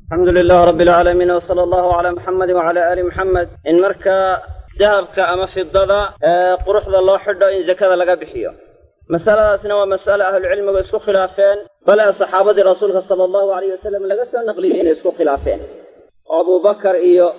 الحمد لله رب العالمين وصلى الله على محمد وعلى آل محمد إن مركا ذهبك أما في الضضاء قرح الله حده إن زكاة لقى بحيه مسألة سنوى مسألة أهل العلم ويسكو خلافين بلا صحابة رسولك صلى الله عليه وسلم لقى نقليين يسكو خلافين أبو بكر إيو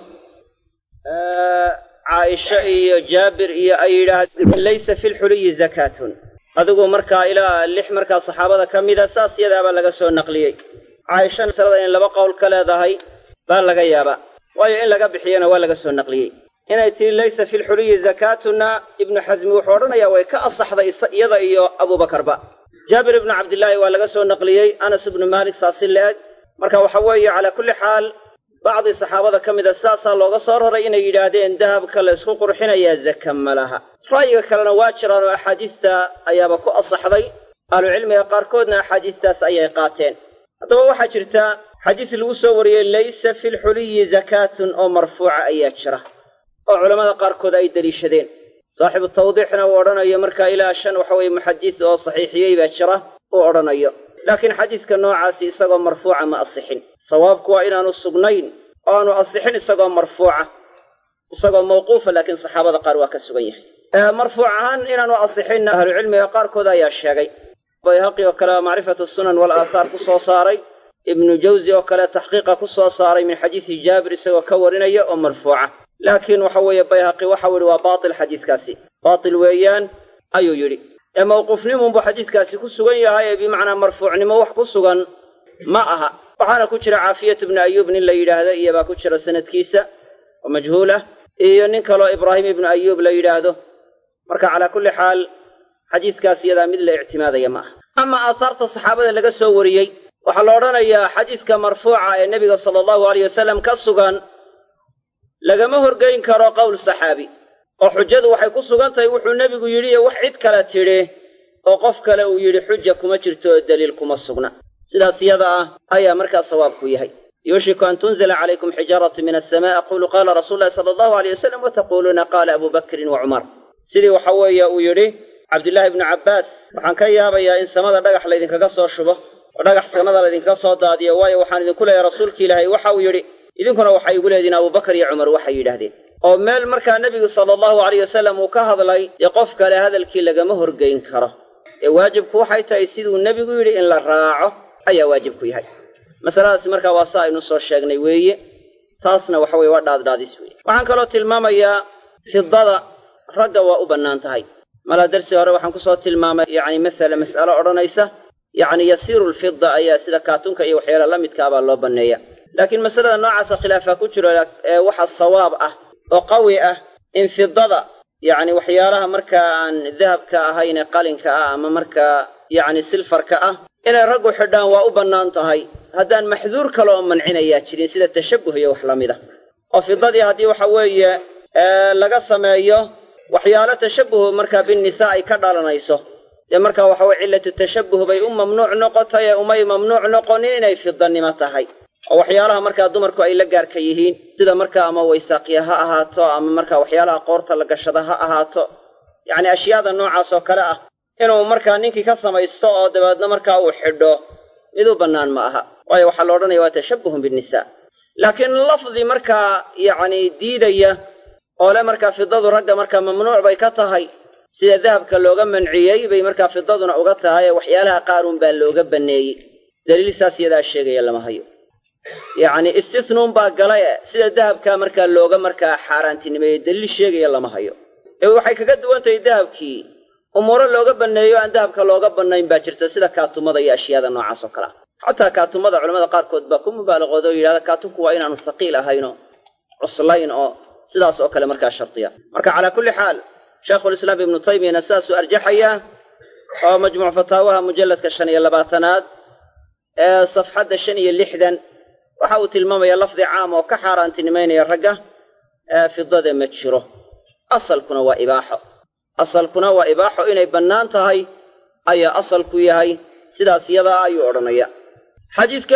عائشة إيو جابر إيو أيضا ليس في الحلي زكاة أدقوا مركا إلى اللح مركا صحابة كميدا ساسية ذهب لقى نقليين عائشة مسألة إن لبقى الكلا ذهي بان لقى يابا وإن لقى بحيانا ولا قسو النقليين إن يتي ليس في الحلي زكاتنا ابن حزم وحورنا يوي كأصح يضعي أبو بكر با جابر بن عبد الله ولا قسو النقليين أنس بن مالك ساسل لأج مركا وحوي على كل حال بعض الصحابة كمد الساسة لو قصر رأينا يدادين ذهب كلا يسكو قرحين يزكم لها رأيك كلنا واتشرا وأحاديثة أيابكو أصح ذي قالوا علم يقاركودنا أحاديثة أيقاتين هذا waxaa jirta xadiis lagu soo wariyay laysa fil huliy zakatun oo marfuuca ayat shara oo culimada qaarkood ay daliishadeen saaxiib tawdiixna uu oranayo marka ilaa shan waxa way muhaddis oo saxiixiyay baa jira oo oranayo laakiin xadiiska noocaasi isagoo marfuuca ma asixin sawaabku waa inaanu sugnayn oo aanu asixin isagoo marfuuca isagoo mawquufa laakiin saxaabada qaar waa ka sugan yahay marfuucan inaanu asixin ahlu cilmiga qaarkood ayaa sheegay بيهقي وكلا معرفة السنن والآثار كسو صاري ابن جوزي وكلا تحقيق كسو صاري من حديث جابر سوى كورنية ومرفوعة لكن وحوي بيهقي وحول وباطل حديث كاسي باطل ويان أيو يري موقف نمو بحديث كاسي كسو هاي بمعنى مرفوع نمو كسو معها وحانا كتر عافية بن أيوب نلا يرهد إيبا كتر سنة كيسة ومجهولة إيو ننكلو إبراهيم بن أيوب لا يرهده مركا على كل حال حديث كاسي هذا مثل اعتماد يما أما آثار الصحابة اللي قصوا وريي وحلورنا يا حديث كمرفوع النبي صلى الله عليه وسلم كسوغان لقمهر قين كرا قول الصحابي وحجده وحي كسوغان تيوحو النبي يريه وحيد كلا تيريه وقف كلا ويري حجة كما ترتو الدليل كما السغنى سيدا سيادة أي مركز صوابك يهي يوشك أن تنزل عليكم حجارة من السماء أقول قال رسول الله صلى الله عليه وسلم وتقولون قال أبو بكر وعمر سيدي وحوية ويريه عبد الله بن عباس waxaan ka yaabayaa in samada dhagax la idinkaga soo shubo oo dhagax samada la idinka soo daadiyo waayo waxaan idin ku leeyahay rasuulkii Ilaahay waxa uu yiri idinkuna waxay igu leedin Abu Bakar iyo Umar waxay yiraahdeen oo meel markaa nabiga sallallahu alayhi wasallam uu ka hadlay qof kale hadalkii laga horgeyn karo waajibku waxay tahay siduu nabigu yiri in la raaco ayaa waajib ku yahay mas'aladaas markaa waa saa inuu soo sheegnay weeye taasna waxa way waa dhaadis weeye waxaan kaloo tilmaamayaa fidada ragga waa u banaan tahay ملا درسي هره waxaan ku soo tilmaamay yaani mesela mas'alo oranaysa yaani yasiru al-fidda ayaa sida katunka iyo waxyaalo la midka ah loo baneeya laakiin masalada noocaas khilaafa ku jiro waxa sawaab ah oo qawi ah in fiddada yaani waxyaalaha marka aan dahabka ahayn qalinka ah ama marka yaani silfarka ah inay rag u xidhaan waa u banaan tahay hadaan maxduur kale oo mancinaya jirin sida tashabbuh iyo wax la mid ah oo fiddadii hadii waxa weeye laga sameeyo waxyaalo tashabbuh marka bin nisaa ay ka dhalanayso marka waxa way cilatu tashabbuh bay mamnuuc noqotay umay mamnuuc noqonin inay fiddanimo tahay oo waxyaalaha marka dumarku ay la gaarka yihiin sida marka ama waysaqiya ha ahaato ama marka waxyaalaha qoorta la gashada ha ahaato yaani ashyaada noocaas oo kale ah inuu marka ninkii ka samaysto oo dabaadna marka uu xidho mid u banaan ma aha waayo waxa la oranayaa waa tashabbuh bin nisaa laakiin lafdi marka yaani diidaya oo la marka fiddadu ragga marka mamnuuc bay ka tahay sida dahabka looga manciyay bay marka fiddaduna uga tahay waxyaalaha qaarun baa looga baneeyay daliil saasiyada sheegaya lama hayo yaani istisnuun baa galay sida dahabka marka looga marka xaaraantinimay daliil sheegaya lama hayo waxay kaga duwan tahay dahabkii umuro looga baneeyo aan dahabka looga banayn baa jirta sida kaatumada iyo ashyaada noocaas oo kale xataa kaatumada culimada qaarkood baa ku mubaalaqoodo yiraahdo kaatunku waa inaanu thaqiil ahayno cuslayn oo sidaas oo kale marka shartiya marka ala kulli xaal sheekh al-islam ibn taymiyah asaasu arjahaya oo majmuu fataawaha mujalladka 25aad safxada 56 waxa uu tilmaamaya lafdi caam oo ka xaaraantinimeynaya ragga fiddada ma jiro asalkuna waa ibaaxo inay bannaan tahay ayaa asalku yahay sidaas iyada ayuu oranaya xadiiska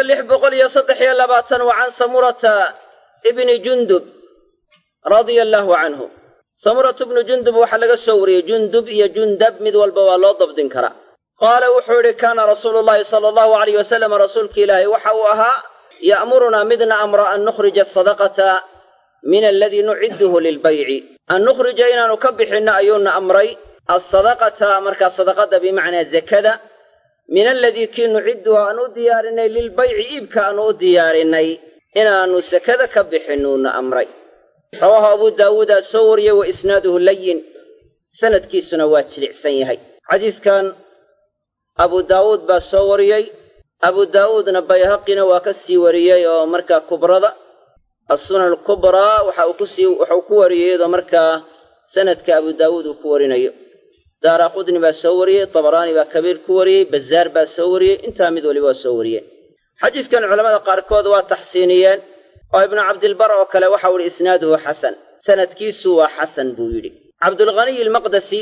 623 wa an samurata ibn jundub رضي الله عنه سمرة بن جندب وحلق السوري جندب يا جندب مذ والبوال ضبط كرا قال وحوري كان رسول الله صلى الله عليه وسلم رسولك إلهي وحوها يأمرنا مدنا أمر أن نخرج الصدقة من الذي نعده للبيع أن نخرج إنا نكبح إن أيون أمري الصدقة مركز الصدقة بمعنى الزكاة من الذي كي نعدها أن ديارنا للبيع إبك أن ديارنا إنا نسكذ كبحنون أمري رواه أبو داود السوري وإسناده اللين سند كي سنوات لعسيهي حديث كان أبو داود بالسوري أبو داود نبيهقنا وكسي وريي ومركا كبرى السنن الكبرى وحوكوريي ومركا سند كأبو داود وكوريني دار قدني بالسوري طبراني بكبير كوري بزار بالسوري انتامد ولي بالسوري حديث كان علماء قاركود وتحسينيا وابن عبد البر وكلا وحول إسناده حسن سند كيسو وحسن بويري عبد الغني المقدسي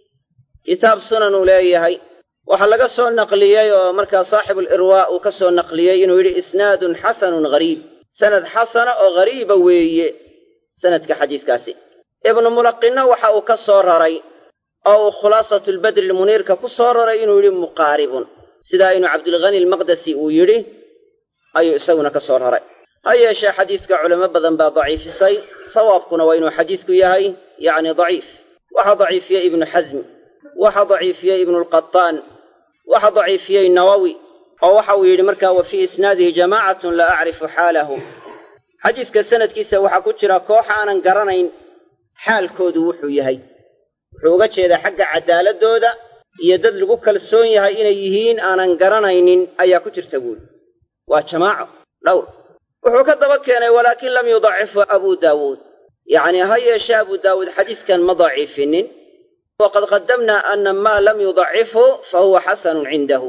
كتاب سنن وليهي وحلق سو نقليي ومركا صاحب الإرواء وكسو نقليي إنه يري إسناد حسن غريب سند حسن أو غريب وي سند كحديث كاسي ابن ملقنا وحاو كسور ري أو خلاصة البدر المنير كسور ري إنه يري مقارب سدا إنه عبد الغني المقدسي ويري أي يسونا كسور ري هيا شيء حديثك علماء بدن با ضعيف سي صوابكنا وإنه حديثك ياهي يعني ضعيف وحا ضعيف يا ابن حزم وحا ضعيف يا ابن القطان وحا ضعيف يا النووي أو وحا ويري مركا وفي إسناده جماعة لا أعرف حاله حديثك السند كيسا وحا كتشرا كوحا أنا نقرنين حال كودو وحو يهي وحو إذا حق عدالة دودا يدد لقوك السون يهي إنا يهين أنا نقرنين أيا كتر تقول وجماعة لو وحو كذبك يعني ولكن لم يضعف أبو داود يعني هيا أبو داود حديث كان مضاعفين وقد قدمنا أن ما لم يضعفه فهو حسن عنده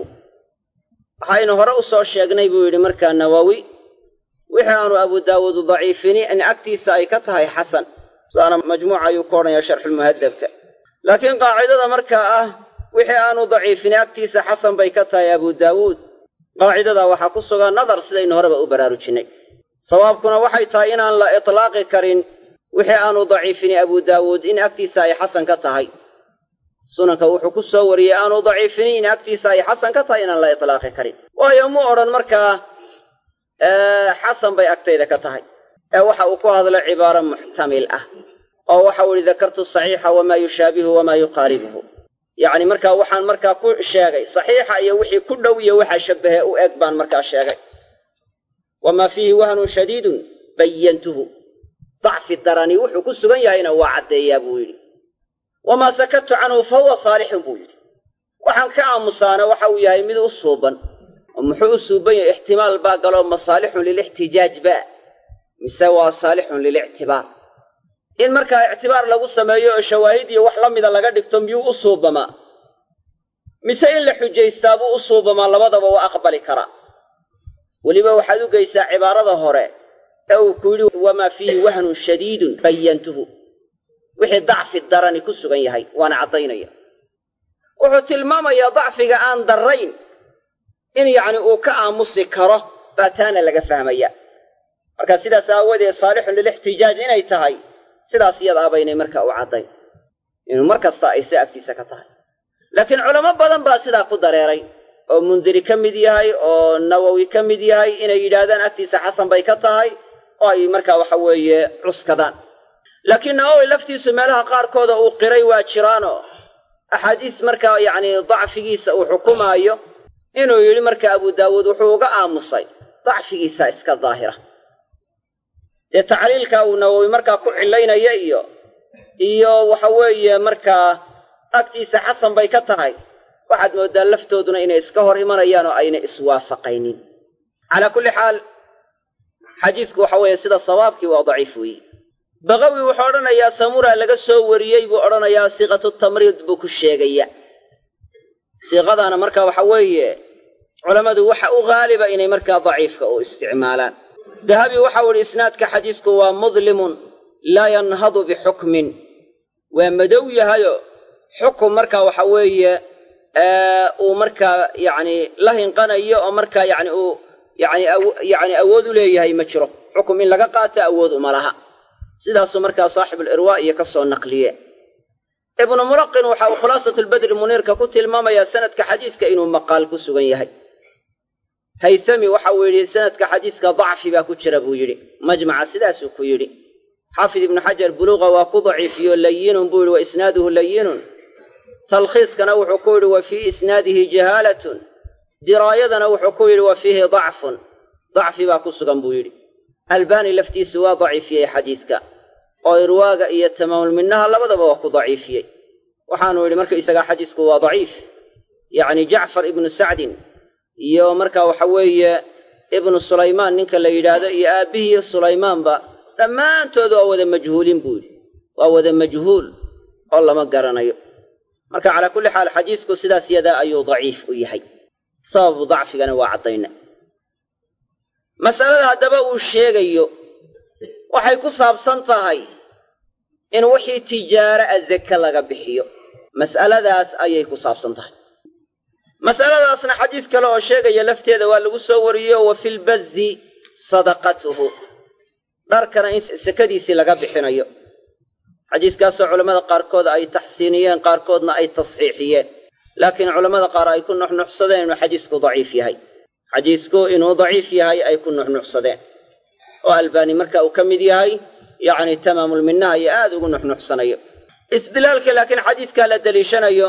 حينه رأس الشيخ نيبوي لمركا النووي وحانوا أبو داود ضعيفين أن أكتي سايكتها حسن سأنا مجموعة يكون يا شرح المهذب لكن قاعدة مركا وحانوا ضعيفين أكتي حسن بيكتها يا أبو داود قاعدة وحاقصها نظر سيدين هرب أبراروشيني صوابكنا وحي تاينا لا إطلاق كرين وحانوا ضعيفين أبو داود إن أكتي ساي حسن كتهي سننك وحو كسوري أنو ضعيفين أكتي ساي حسن كتاينا لا إطلاق كريم ويوم أوران مركا حسن بي أكتي كتاي وحا أكو هذا العبارة محتمل أو وحا ذكرت الصحيح وما يشابه وما يقاربه يعني مركا وحان مركا كل شاقي صحيحة يوحي كله يوحى شبه وأكبان مركا شاقي وما فيه وهن شديد بينته ضعف الدراني وحو كسغن يهينا وعد يا أبويلي وما سكت عنه فهو صالح بويل وحن كأمسانا وحويا يمد الصوبا ومحو الصوبا احتمال باقلوا مصالح للاحتجاج باء مساوى صالح للاعتبار إن مركا اعتبار لغو سمايو شواهدي وحلم إذا لقد اكتنبيو الصوبا ما مسائل لحجة يستابو الصوبا ما لبضب وأقبل كرا ولما وحدو قيسا عبارة ظهراء أو كل وما فيه وهن شديد بينته وحي ضعف الدراني كسغن يحي وانا عطينيا وحو تلماميا ضعفiga aan darayn in yaani uu ka aamusi karo baatana laga fahmaya marka sidaas aawade saalix lil ihtijaaj inay tahay sidaas iyada abaynay marka uu caday inuu markasta ay saaftiisa ka tahay laakiin culamo badan baa sida ku dareeray oo mundiri kamid yahay oo nawawi kamid yahay inay yiraahdaan agtiisa xasan bay ka tahay oo ay marka waxa weeye cuskadaan لكن أول لفتي سمالها قاركودا وقري واجرانو أحاديث مركا يعني ضعف جيسا وحكومة أيو إنه يلي مركا أبو داود وحوقا آمصي ضعف جيسا إسكا الظاهرة يتعليل كاونو مركا كعلينا إيو وحوي مركا أكتيس حسن بيكتهاي واحد مودان لفتودنا إنه إسكهر إيمان أيانو أين إسوافقينين على كل حال حديثك وحوي سيدا صوابك وضعيفوي بغوي وحورنا يا سمورة لغا سو وريي بو orana ya siqatu tamrid bu ku sheegaya siqadana marka waxa weeye culimadu waxa u gaaliba inay marka dhaifka oo isticmaalaan dahabi waxa uu isnaadka xadiisku waa mudlimun la yanhadu bi hukmin wa madaw yahayo hukum marka waxa weeye oo marka yaani la hinqanayo oo marka yaani oo yaani awood u leeyahay ma jiro hukum in laga qaato awood uma laha sidaas markaa صاحب الإرواء يكسو نقليه ابن ملقن وحاو خلاصة البدر المنير ككو تلماميا سند كحديث كإنه مقال كسوغن يهي haythami waxa uu yidhi sanadka xadiiska dacfi baa ku jira buu yidhi majmaca sidaasuu ku yidhi xaafid ibnu xajar buluuqa waa ku daciifiyo layinun buu yidhi wa isnaaduhu layinun talkhiiskana wuxuu ku yidhi wa fii isnaadihi jahaalatun diraayadana wuxuu ku yidhi wa fiihi dacfun dacfi baa ku sugan buu yidhi albaani laftiisu waa daciifiyey xadiidka oo irwaaga iyo tamaamulminaha labadaba waa ku daciifiyey waxaanu yidhi marka isagaa xadiisku waa daciif yacni jacfar ibnu sacdin iyo marka waxa weeye ibnu sulaymaan ninka la yidhaahdo iyo aabbihii sulaymaanba dhammaantood waa wada majhuulin buu yidhi waa wada majhuul oo lama garanayo marka calaa kulli xaal xadiisku sidaas yadaa ayuu daciif u yahay sababu dacfigana waa caddayna mas'alada haddaba uu sheegayo waxay ku saabsan tahay in wixii tijaara a zake laga bixiyo mas'aladaas ayay ku saabsan tahay mas'aladaasna xadiis kale oo sheegaya lafteeda waa lagu soo wariyo wa filbazzi sadaqatuhu dharkana in sakadiisii laga bixinayo xadiiskaasoo culammada qaarkood ay taxsiiniyeen qaarkoodna ay tasxiixiyeen laakiin culammada qaar ay ku nuxnuxsadeen inuu xadiisku daciif yahay xadiisku inuu daciif yahay ay ku nuxnuxsadeen oo albaani marka uu ka mid yahay yacni tamaamulminaha iyo aad ugu nuxnuxsanayo istidlaalka laakiin xadiiskaa la deliishanayo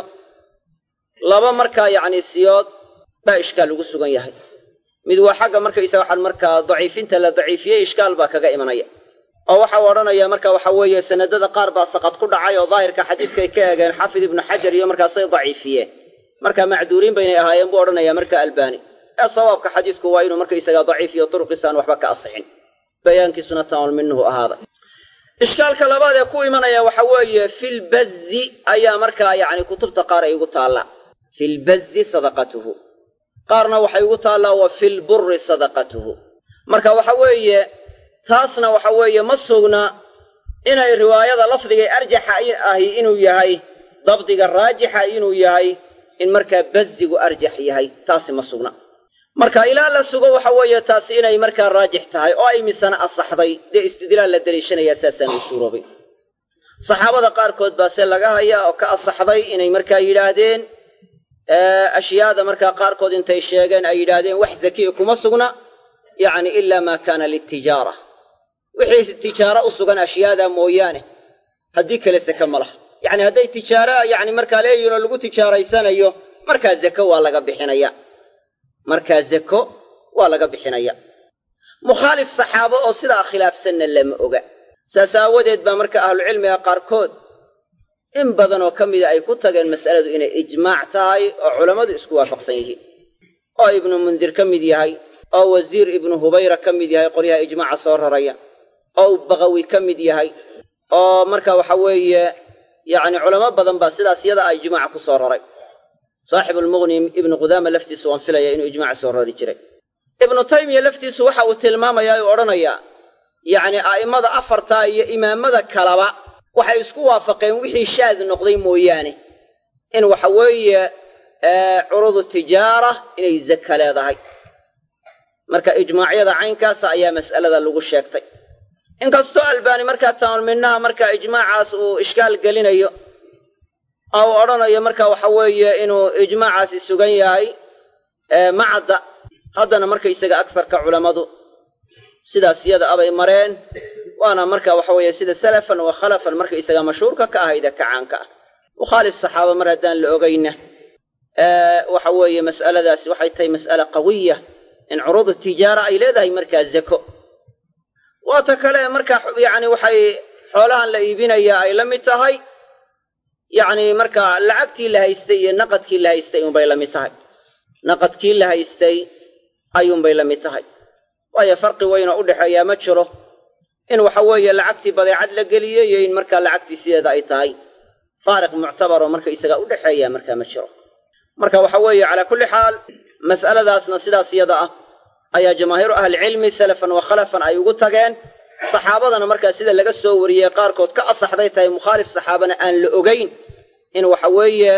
laba markaa yacni siyood baa ishkaal ugu sugan yahay mid waa xagga markaysaga waxaan markaa daciifinta la daciifiyey ishkaal baa kaga imanaya oo waxa uu odhanayaa marka waxa weeye sanadada qaar baa saqad ku dhacay oo daahirka xadiiskay ka eegeen xaafid ibnu xajar iyo markaasay daciifiyeen marka macduuriin baynay ahaayeen buu odhanayaa marka albaani ee sawaabka xadiisku waa inuu markaysaga daciif iyo turuqiisaan waxba ka asixin bayaankiisuna tamaamul minhu ahaada ishkaalka labaad ee ku imanaya waxa weeye filbazzi ayaa markaa yacni kutubta qaar ay ugu taallaa filbazzi sadaqatuhu qaarna waxay ugu taallaa wa filburri sadaqatuhu marka waxa weeye taasna waxa weeye ma sugna inay riwaayada lafdigay arjaxa ahi inuu yahay dabdiga raajixa inuu yahay in markaa bazzigu arjax yahay taasi ma sugna marka ilaa la sugo waxa weeye taasi inay markaa raajix tahay oo ay misana asaxday dee istidlaal la deliishanayaa saasaan u suuroobay saxaabada qaarkood baa se laga hayaa oo ka asaxday inay markaa yidhaahdeen ashyaada markaa qaarkood intay sheegeen ay yidhaahdeen wax zakiya kuma sugna yacni ilaa maa kaana litijaara wixii tijaaro u sugan ashyaada mooyaane haddii kale seke ma laha yacni hadday tijaaro yacni markaa leeyihin oo lagu tijaaraysanayo markaa zako waa laga bixinaya markaa zako waa laga bixinaya mukhaalif saxaabo oo sidaa khilaafsanna lama oga saas aawadeed baa marka ahlucilmiga qaarkood in badan oo ka mida ay ku tageen mas'aladu inay ijmaac tahay oo culammadu isku waafaqsan yihiin oo ibnu mundir ka mid yahay oo wasiir ibnu hubayra ka mid yahay qolyaha ijmaaca soo raraya oo bagawi ka mid yahay oo marka waxa weeye yacni culamo badan baa sidaas yada a ijmaaca ku soo raray saaxibulmughni ibnu qudaama laftiisu waan filaya inuu ijmaaca soo rari jiray ibnu taymiya laftiisu waxa uu tilmaamayaa uu odhanayaa yacni a'immada afartaa iyo imaamada kaleba waxay isku waafaqeen wixii shaad noqday mooyaane in waxa weeye curudu tijaara inay zaka leedahay marka ijmaacyada caynkaasa ayaa mas'alada lagu sheegtay inkastoo albaani markaa tamaamulminaha markaa ijmaacaas uu ishkaal gelinayo oo uu odhanayo marka waxa weeye inuu ijmaacaasi sugan yahay macadda haddana markaysaga agfarka culammadu sidaas yada abay mareen waana marka waxa weeye sida salafan wa khalafan markaysaga mashhuurka ka ahayda kacaanka ah mukhaalif saxaaba mar haddaan la ogayna waxa weeye mas'aladaasi waxay tahay mas'ale qawiya in curuudu tijaara ay leedahay markaa zako waata kale markaa yacni waxay xoolahan la iibinayaa ay la mid tahay yacni markaa lacagtii la haystay iyo naqadkii la haystay unbay la mid tahay naqadkii la haystay ayuunbay la mid tahay waayo farqi weynoo u dhexeeyaa ma jiro in waxa weeye lacagtii badeecad la geliyey iyo in markaa lacagtii sideeda ay tahay faariq muctabaroo markaysaga u dhexeeyaa markaa ma jiro marka waxa weeye calaa kulli xaal mas'aladaasna sidaas yada ah ayaa jamaahiiru ahlicilmi salafan wa khalafan ay ugu tageen saxaabadana markaa sida laga soo wariyey qaarkood ka asaxday tahay mukhaalif saxaabana aan la ogayn in waxa weeye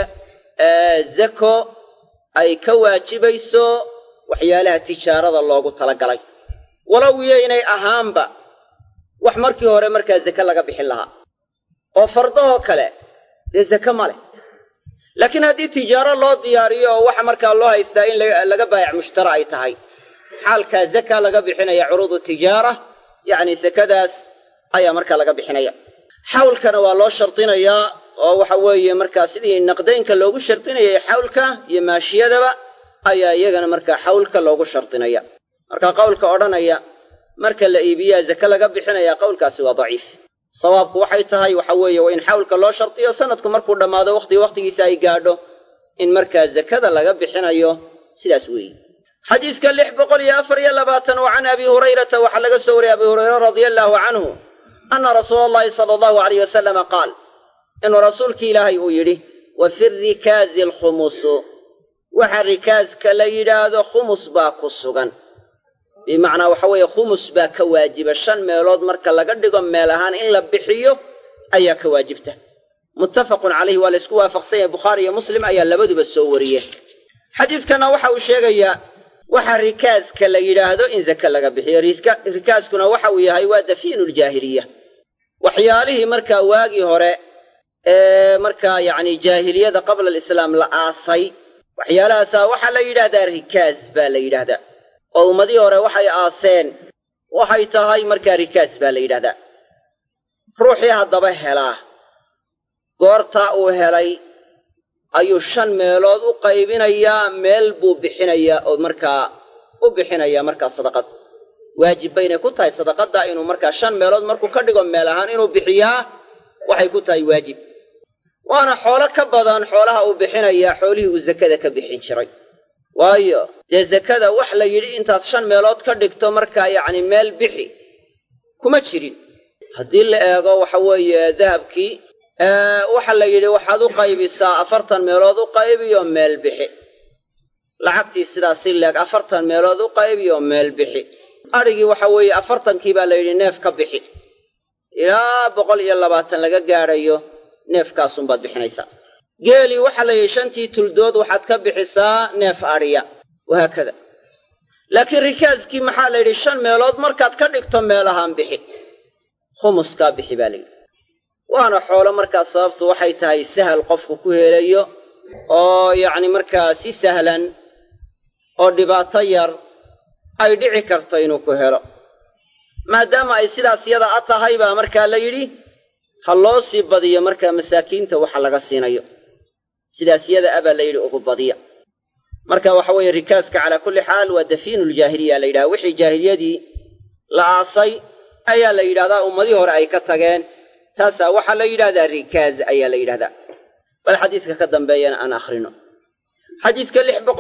zako ay ka waajibayso waxyaalaha tijaarada loogu talagalay walow iyo inay ahaanba wax markii hore markaa zake laga bixin lahaa oo fardahoo kale dee zake ma leh laakiin haddii tijaaro loo diyaariyo oo waxa markaa loo haystaa in laga baayac mushtara ay tahay xaalka zaka laga bixinaya curuudu tijaara yacni sakadaas ayaa markaa laga bixinaya xawlkana waa loo shardinayaa oo waxa weeye markaa sidii naqdaynka loogu shardinayay xawlka iyo maashiyadaba ayaa iyagana markaa xawlka loogu shardinaya marka qowlka odhanaya marka la iibiyaa zaka laga bixinaya qowlkaasi waa daciif sawaabku waxay tahay waxa weeye waa in xawlka loo shardiyo sanadku markuu dhammaado waqtigiisa ay gaadho in markaa zakada laga bixinayo sidaas weeye xadiiska 624 wa can abi hurayrata waxa laga soo wariyay abi hurayra radiyallahu anhu anna rasuulullaahi sallallahu alayhi wasallam qaal inuu rasuulkii ilaahay uu yidhi wa fi rikaazi alkhumusu waxa rikaaska la yidhaahdo khumus baa ku sugan bimacnaa waxa weeye khumus baa ka waajiba 5 meelood marka laga dhigo meel ahaan in la bixiyo ayaa ka waajibta muttafaqun calayhi waa la isku waafaqsan yahay bukhaari iyo muslim ayaa labaduba soo wariyeen xadiiskana waxa uu sheegayaa waxa rikaaska la yidhaahdo in zaka laga bixiyo rikaaskuna waxa uu yahay waa dafiinul jaahiliya waxyaalihii markaa waagii hore markaa yacni jaahiliyada qabla alislaam la aasay waxyaalahaasaa waxaa la yidhaahdaa rikaas baa la yidhaahdaa oo ummadii hore waxay aaseen waxay tahay markaa rikaas baa la yidhahdaa ruuxii haddaba helaa goortaa uu helay ayuu 5 meelood u qaybinayaa meel buu bixinayaa oo markaa u bixinayaa markaa sadaqad waajib baynay ku tahay sadaqada inuu markaa 5 meelood markuu ka dhigo meel ahaan inuu bixiyaa waxay ku tahay waajib waana xoolo ka badan xoolaha uu bixinayaa xoolihii uu zakada ka bixin jiray waayo dee zakada wax la yidhi intaad 5 meelood ka dhigto markaa yacni meel bixi kuma jirin haddii la eego waxa weeye dahabkii waxa la yidhi waxaad u qaybisaa 40 meelood u qaybiyo meel bixi lacagtii sidaasi leeg 40 meelood u qaybiyo meel bixi arigii waxa weeye 40kii baa la yidhi neef ka bixi ilaa 120 laga gaadhayo neefkaasun baad bixinaysaa geelii waxa la yidhi 5tii tuldood waxaad ka bixisaa neef adhiya wahaakada laakiin rikaaskii maxaa la yidhi 5 meelood markaad ka dhigto meel ahaan bixi khumuskaa bixi baa la yidhi waana xoolo markaa sababtu waxay tahay sahal qofku ku helayo oo yacni markaa si sahlan oo dhibaato yar ay dhici karto inuu ku helo maadaama ay sidaas yada a tahay baa markaa la yidhi ha loo sii badiyo markaa masaakiinta waxa laga siinayo sidaas yada a baa la yidhi ugu badiya marka waxa weeye rikaaska calaa kulli xaal waa dafiinul jaahiliya la yidhaha wixii jaahiliyadii la aasay ayaa la yidhahdaa ummadii hore ay ka tageen taasaa waxaa la yidhahdaa rikaaz ayaa la yidhahdaa bal xadiiska ka dambeeyana aan akhrino xadiiska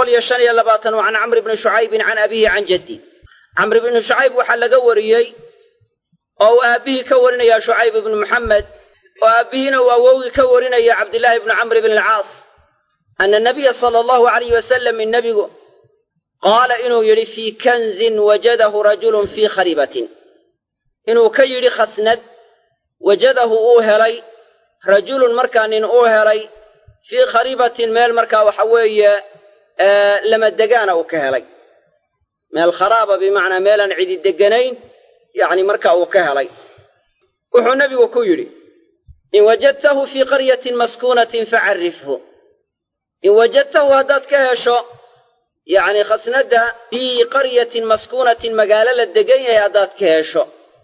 625 can camr ibni shucaybin can abiihi can jaddi camr ibni shucayb waxaa laga wariyey oo uu aabbihii ka warinaya shucayb ibnu muxamed oo aabbihiina uu awowgii ka warinaya cabdillaahi ibnu camr ibn alcaas ana nabiya sala allahu alayh wasalam innabigu qaala inuu yidhi fii kanzin wajadahu rajulun fii kharibatin inuu ka yidhi khasnad wajadahu uu helay rajulun markaa nin uu helay fii kharibatin meel markaa waxa weeye lama degaana uu ka helay meel kharaaba bimacnaa meelaan cidi deganayn yacni markaa uu ka helay wuxuu nebigu ku yidhi in wajadtahu fii qaryatin maskuunatin facarrifhu in wajadtahu haddaad ka hesho yacni khasnadda fii qaryatin maskuunatin magaalo la degan yahay haddaad ka hesho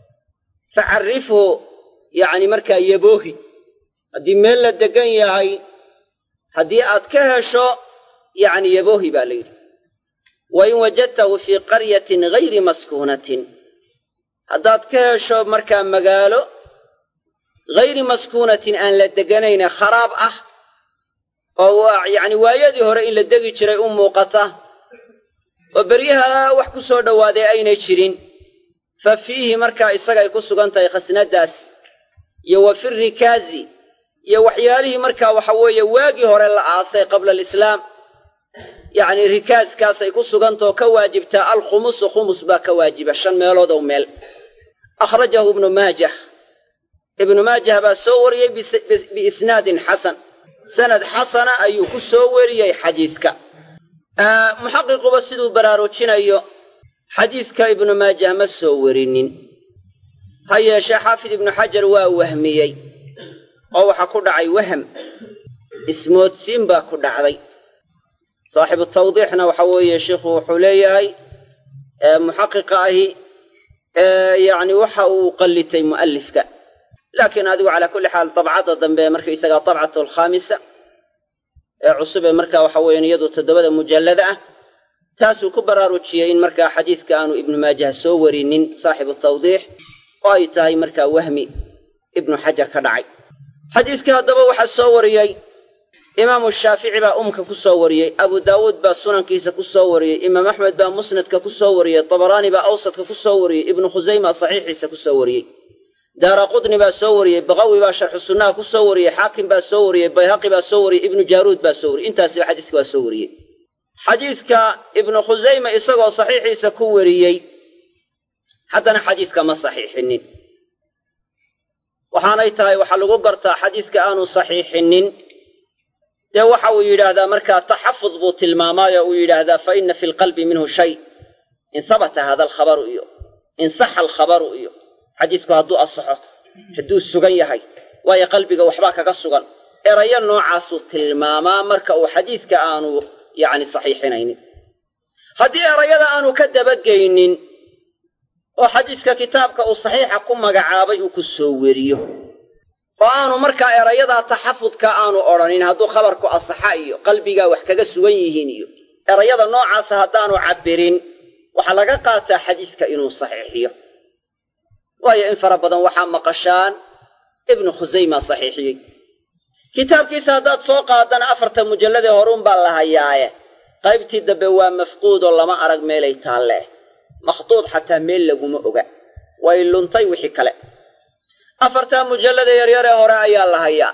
facarrifhu yacni markaa yaboohi haddii meel la degan yahay haddii aad ka hesho yacni yaboohi baa la yidhi wa in wajadtahu fii qaryatin gayri maskuunatin haddaad ka hesho markaa magaalo gayri maskuunatin aan la deganayne kharaab ah oo yacni waayadii hore in la degi jiray u muuqata oo beryaha wax ku soo dhowaaday aynay jirin fa fiihi markaa isagay ku sugan tahay khasnaddaas iyo wa fi rikaazi iyo waxyaalihii markaa waxa weeye waagii hore la aasay qabla alislaam yacni rikaaskaasay ku sugantao ka waajibtaa alkhumusu khumus baa ka waajiba 5 meelood oo meel akhrajahu ibnu maajah baa soo wariyey biisnaadin xasan sanad xasana ayuu ku soo wariyey xadiiska muxaqiquba siduu baraarujinayo xadiiska ibnu maajah ma soo warinin ha yeeshee xaafid ibnu xajar waa wahmiyey oo waxaa ku dhacay waham ismoodsiin baa ku dhacday saaxibu tawdiixna waxa weeye sheikhu wuxuu leeyahay محقق أهي يعني وحاو قلتي مؤلفك لكن هذا على كل حال طبعة ضمبه مركي إساقا طبعة الخامسة عصبه مركا وحوين يدو تدبدا مجلدة تاسو كبراروتشيين مركا حديث كانوا ابن ماجه سوري صاحب التوضيح وآيتاي مركا وهمي ابن حجر كدعي حديث كهدبا وحا سوريي إمام الشافعي با أمك كسوريي أبو داود با سنن كيسا كسوريي إمام أحمد با مسند كسوريي طبراني با أوسط كسوريي ابن خزيمة صحيح إيسا كسوريي دارقطني با سوريي بغوي با شرح السنة كسوريي حاكم با سوريي بيهقي با سوريي ابن جارود با سوريي انت سي حديث با سوريي حديثك ابن خزيمة إساقو صحيح إيسا كوريي حتى حديثك ما صحيحنين وحانيتها وحلقو قرطا حديثك آنو صحيحنين ده وحاو يلاذا مركا تحفظ بوت المامايا ويلاذا فإن في القلب منه شيء إن ثبت هذا الخبر إيو إن صح الخبر إيو حديثك هدو الصحة هدو السقية هاي ويا قلبك وحباك قصقا إريا نوعاسو تلماما مركا وحديثك آنو يعني صحيحين هدي إريا آنو كدبقينين وحديثك كتابك وصحيح كما قعابي وكسوريه وآنو مركا إريادا تحفظك آنو أورانين هدو خبركو الصحائي قلبك وحكاك سويهين إريادا نوعا سهدانو عبرين وحلقا قاتا حديثك إنو صحيحيه وهي إنفر بدن وحا مقشان ابن خزيمة صحيحي كتابك سهدات سوقا دان أفرت مجلد هرون بالله قيبتي دبوا مفقود والله ما أرق ميلي تالله مخطوط حتى ميل لقوم أقع ويلونطي وحكاله أفرتا مجلد يريار هراء يا الله هيا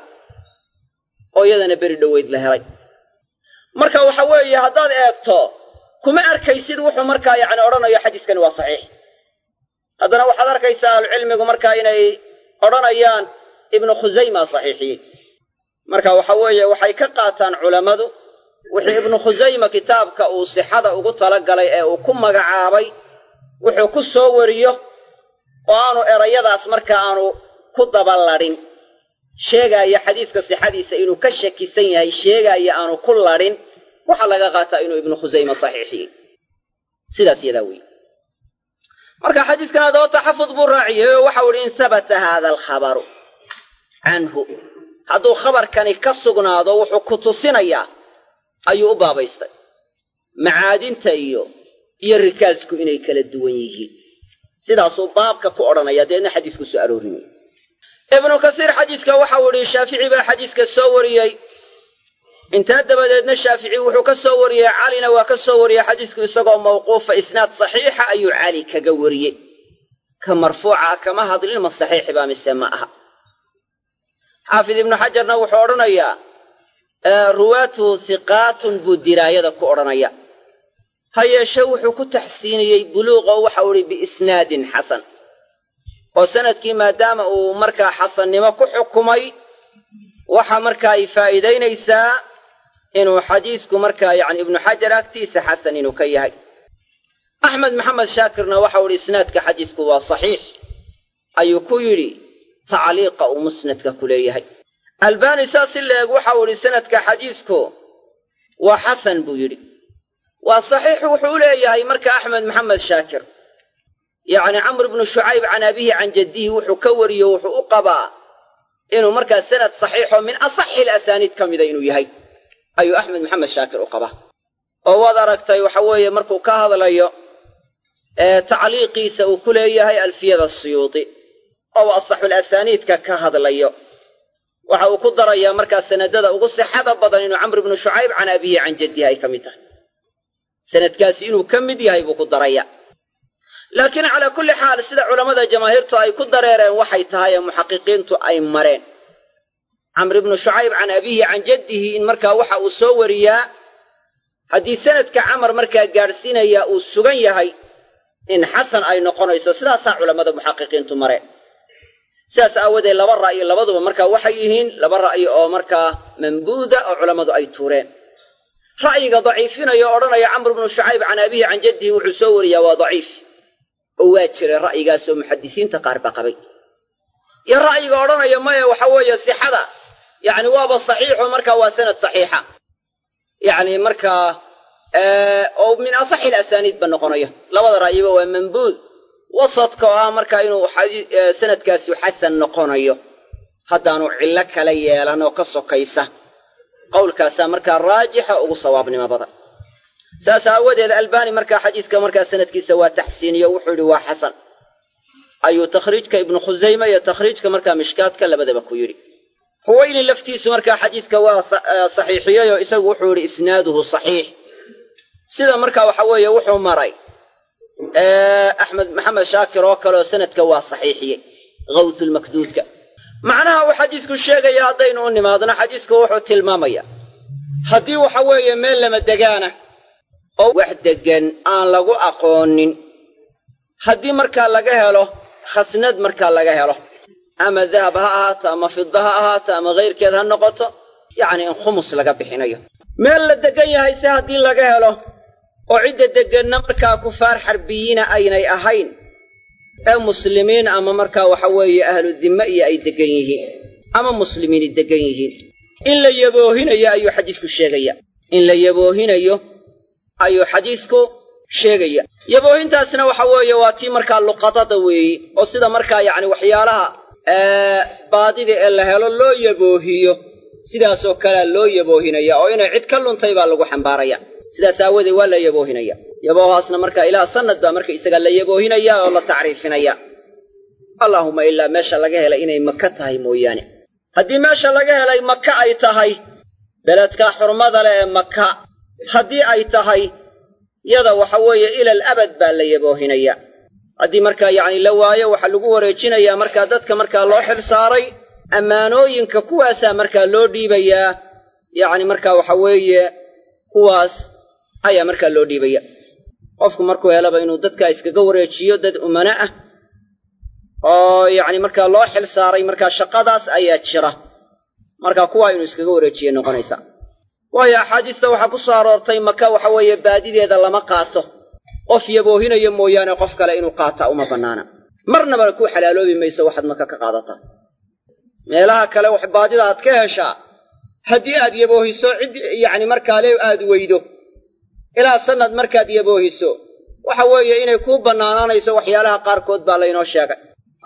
ويدنا برد ويد لهري مركا وحوي هداد ايكتو كما أركيسيد وحو مركا يعني أورانا يا حديث كان صحيح هذا وحد أركيسا العلم ومركا إني أورانا يان ابن خزيمة صحيحي مركا وحوي وحي كقاتان علماء وحي ابن خزيمة كتابك وصحة وقلت لك لي وكما قعابي وحي كسو وريه وآنو إرياداس مركا آنو كدبالارين sheegaya xadiiska sixadiisa inuu ka shakisan yahay sheegaya aanu ku larin waxa laga qaataa inuu ibn khuzayma saxiixi sidaas yadawi marka xadiiskan hada taxafud buu raaciyo waxa uu in sabata hada al khabaru anhu hadu khabarkani ka sugnaado wuxuu ku tusinaya ayuu u baabaystay macaadinta iyo rikaasku inay kala duwan yihiin sidaas uu baabka ku oranaya deena xadiisku soo arooriyay ابن كثير حديثك وحوري الشافعي بحديثك السوريي انت دبدنا الشافعي وحو كسوريي علينا وكسوريي حديثك اسقو موقوف اسناد صحيح اي علي كغوريي كمرفوعه كما هذا المصحيح با مسماها حافظ ابن حجرنا وحو اورنيا رواته ثقات بدرايه كو اورنيا هيا شوحو كتحسينيي بلوغه وحوري باسناد حسن وسندكي ما دام ومركا حسننimo ku xukumay waxa marka ay faa'iideynaysa inuu xadiisku marka yaani ibn hajar agtiisa xasan inuu ka yahay ahmed maxamed shaakirna waxa uu isnaadka xadiisku waa sahih ayuu ku yiri ta'liiqa oo musnadka ku leeyahay albani saasileeg waxa uu isnaadka xadiisku waa xasan buu yiri waa sahih wuxuu leeyahay marka ahmed maxamed shaakir يعني عمرو بن شعيب عن أبيه عن جديه وحكوري وحقبا إنه مركز سند صحيح من أصح الأسانيد كم يدينه يهي أي أحمد محمد شاكر أقبا ووضركت يحوي مركو كهذا ليو تعليقي سأكل يهي ألفية السيوطي أو أصح الأسانيد كهذا ليو وحقدر يا مركز سند وقص حدا بدن إنه عمرو بن شعيب عن أبيه عن جديه كم يته سند كاسينه كم يديه بقدر يا لكن على كل حال سيده علماء جماهيرته اي كدريرين waxay tahay muhaqiqiintu ay mareen Amr ibn Shu'ayb an abihi an jaddihi in marka waxa uu soo wariyaa hadii sanadka Amr marka gaarsiinaya uu sugan yahay in Hasan ay noqonayso sidaas culimada muhaqiqiintu mareen sidaas awooday laba ra'yi labaduba marka waxay yihiin laba ra'yi oo marka manbuuda oo culimadu ay tuureen ra'yiga daciifinayo oranaya Amr ibn Shu'ayb an abihi an jaddihi wuxuu soo wariyaa waa daciif وواجر الرأي قاسوا محدثين تقارب قبي يا الرأي قولنا يا مايا وحوية صحة يعني وابا صحيح ومركا وسند صحيحة يعني مركا oo min asaxi al-asaaniid ba noqonaya labada ra'yiba waa manbuud wasadka oo ah markaa inuu sanadkaasi xasan noqonayo haddaanu cillo kala yeelan oo ka sokaysa qowlkaasaa markaa raajixa ugu sawaabnimo badan saas aawadeed albaani markaa xadiiska markaa sanadkiisa waa taxsiiniyo wuxuu yidhi waa xasan ayuu takhriijka ibnu khusayme iyo takhriijka markaa mishkaadka labadaba ku yidhi xuwayni laftiisu markaa xadiiska waa saxiixiyey oo isagu wuxuu yidhi isnaaduhu saxiix sida markaa waxa weeye wuxuu maray axmed maxamed shaakir oo kale oo sanadka waa saxiixiyey gawthulmakduudka macnaha uu xadiisku sheegaya haddaynu u nimaadno xadiisku wuxuu tilmaamaya haddii waxa weeye meel lama degaana oo wax degan aan lagu aqoonin haddii markaa laga helo khasnad markaa laga helo ama dahab ha ahaato ama fidda ha ahaato ama kayrkeed ha noqoto yacni in khumus laga bixinayo meel la degan yahay se haddii laga helo oo cidda deganna markaa kufaar xarbiyiina aynay ahayn ee muslimiin ama markaa waxa weeye ahlu dimme iyo ay degan yihiin ama muslimiini degan yihiin in la yaboohinayo ayuu xadiisku sheegaya in la yaboohinayo ayuu xadiisku sheegaya yaboohintaasna waxa weeye waa tii markaa luqadada weeyi oo sida markaa yacni waxyaalaha baadida ee la helo loo yaboohiyo sidaasoo kalea loo yaboohinaya oo inay cid ka luntay baa lagu xambaaraya sidaas aawadeed waa la yaboohinaya yaboohaasna markaa ilaa sanad baa marka isaga la yaboohinaya oo la tacriifinaya allaahuma ilaa meesha laga helay inay maka tahay mooyaane haddii meesha laga helay maka ay tahay beledka xurmada leh ee maka haddii ay tahay yada waxa weeye ilal abad baa la yaboohinaya haddii markaa yacni la waayo waxaa lagu wareejinayaa markaa dadka markaa loo xil saaray ammaanooyinka kuwaasaa markaa loo dhiibayaa yacni markaa waxa weeye kuwaas ayaa markaa loo dhiibaya qofku markuu helaba inuu dadkaa iskaga wareejiyo dad umana ah oo yacni markaa loo xil saaray markaa shaqadaas ayaa jira markaa kuwaa inuu iskaga wareejiye noqonaysa waayo axaadiista waxaa ku soo aroortay maka waxa weeye baadideeda lama qaato qof yaboohinayo mooyaane qof kale inuu qaataa uma bannaana marnaba kuu xalaaloobi mayso waxaad maka ka qaadataa meelaha kale wax baadida aad ka heshaa haddii aad yaboohiso cid yacni markaa le aad weydo ilaa sanad markaad yaboohiso waxa weeye inay kuu bannaanaanayso waxyaalaha qaarkood baa laynoo sheegay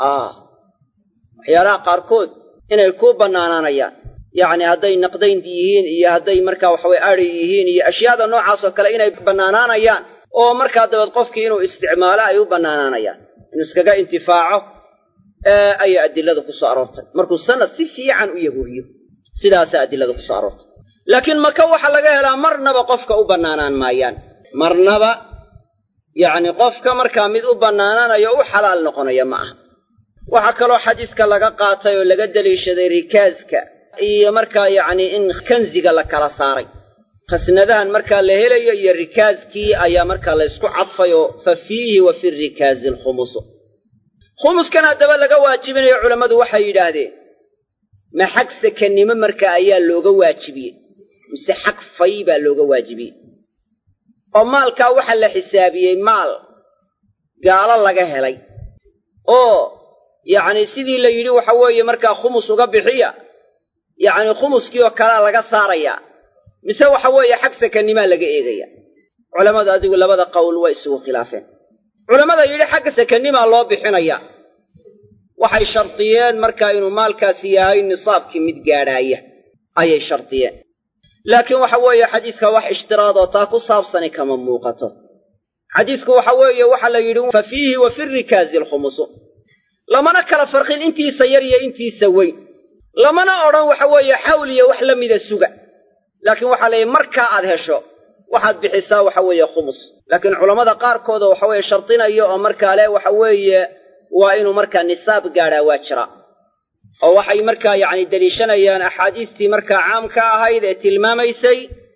waxyaalaha qaarkood inay kuu bannaanaanayaan yacni hadday naqdaynti yihiin iyo hadday markaa waxaweye adhi yihiin iyo ashyaada noocaasoo kale inay bannaanaanayaan oo markaa dabeed qofkii inuu isticmaalo ay u bannaanaanayaan inuu iskaga intifaaco ayaa adilada ku soo aroortay markuu sanad si fiican u yaboohiyo sidaasaa adilada ku soo aroortay laakiin maka waxaa laga helaa marnaba qofka u bannaanaan maayaan marnaba yacni qofka markaa mid u bannaanaanayo u xalaal noqonaya ma aha waxaa kaloo xadiiska laga qaatay oo laga deliishaday rikaaska iyo markaa yacni in kanziga la kala saaray khasnadahan markaa la helayo iyo rikaaskii ayaa markaa la ysku cadfay oo fa fiihi wa fi rikaazi alkhumusu khumuskan haddaba laga waajibinayo culammadu waxay yidhaahdeen ma xag sakannimo marka ayaa looga waajibiyey mise xag fay baa looga waajibiyey oo maalkaa waxa la xisaabiyey maal gaalo laga helay oo yacni sidii la yidhi waxa weeye markaa khumus uga bixiya yacni khumuskii oo kalea laga saarayaa mise waxa weeye xag sakannimaa laga eegaya culammadu adigu labada qowl way isugu khilaafeen culammada yidhi xagga sakannimaa loo bixinaya waxay shardiyeen markaa inuu maalkaasi yahay nisaabkii mid gaadhaaya ayay shardiyeen laakiin waxa weeye xadiiska wax ishtiraadoo taa ku saabsani kama muuqato xadiisku waxa weeye waxa la yidhi fa fiihi wa fi rikaazi alkhumusu lamana kala farqin intiisa yar iyo intiisa weyn lamana odhan waxa weeye xawl iyo wax la mida suga laakiin waxaa la yidhi markaa aad hesho waxaad bixisaa waxa weeye khumus laakiin culammada qaarkooda waxa weeye shardinaya oo markaa le waxa weeye waa inuu markaa nisaab gaadhaa waa jira oo waxay markaa yacni deliishanayaan axaadiistii markaa caamka ahayd ee tilmaamaysay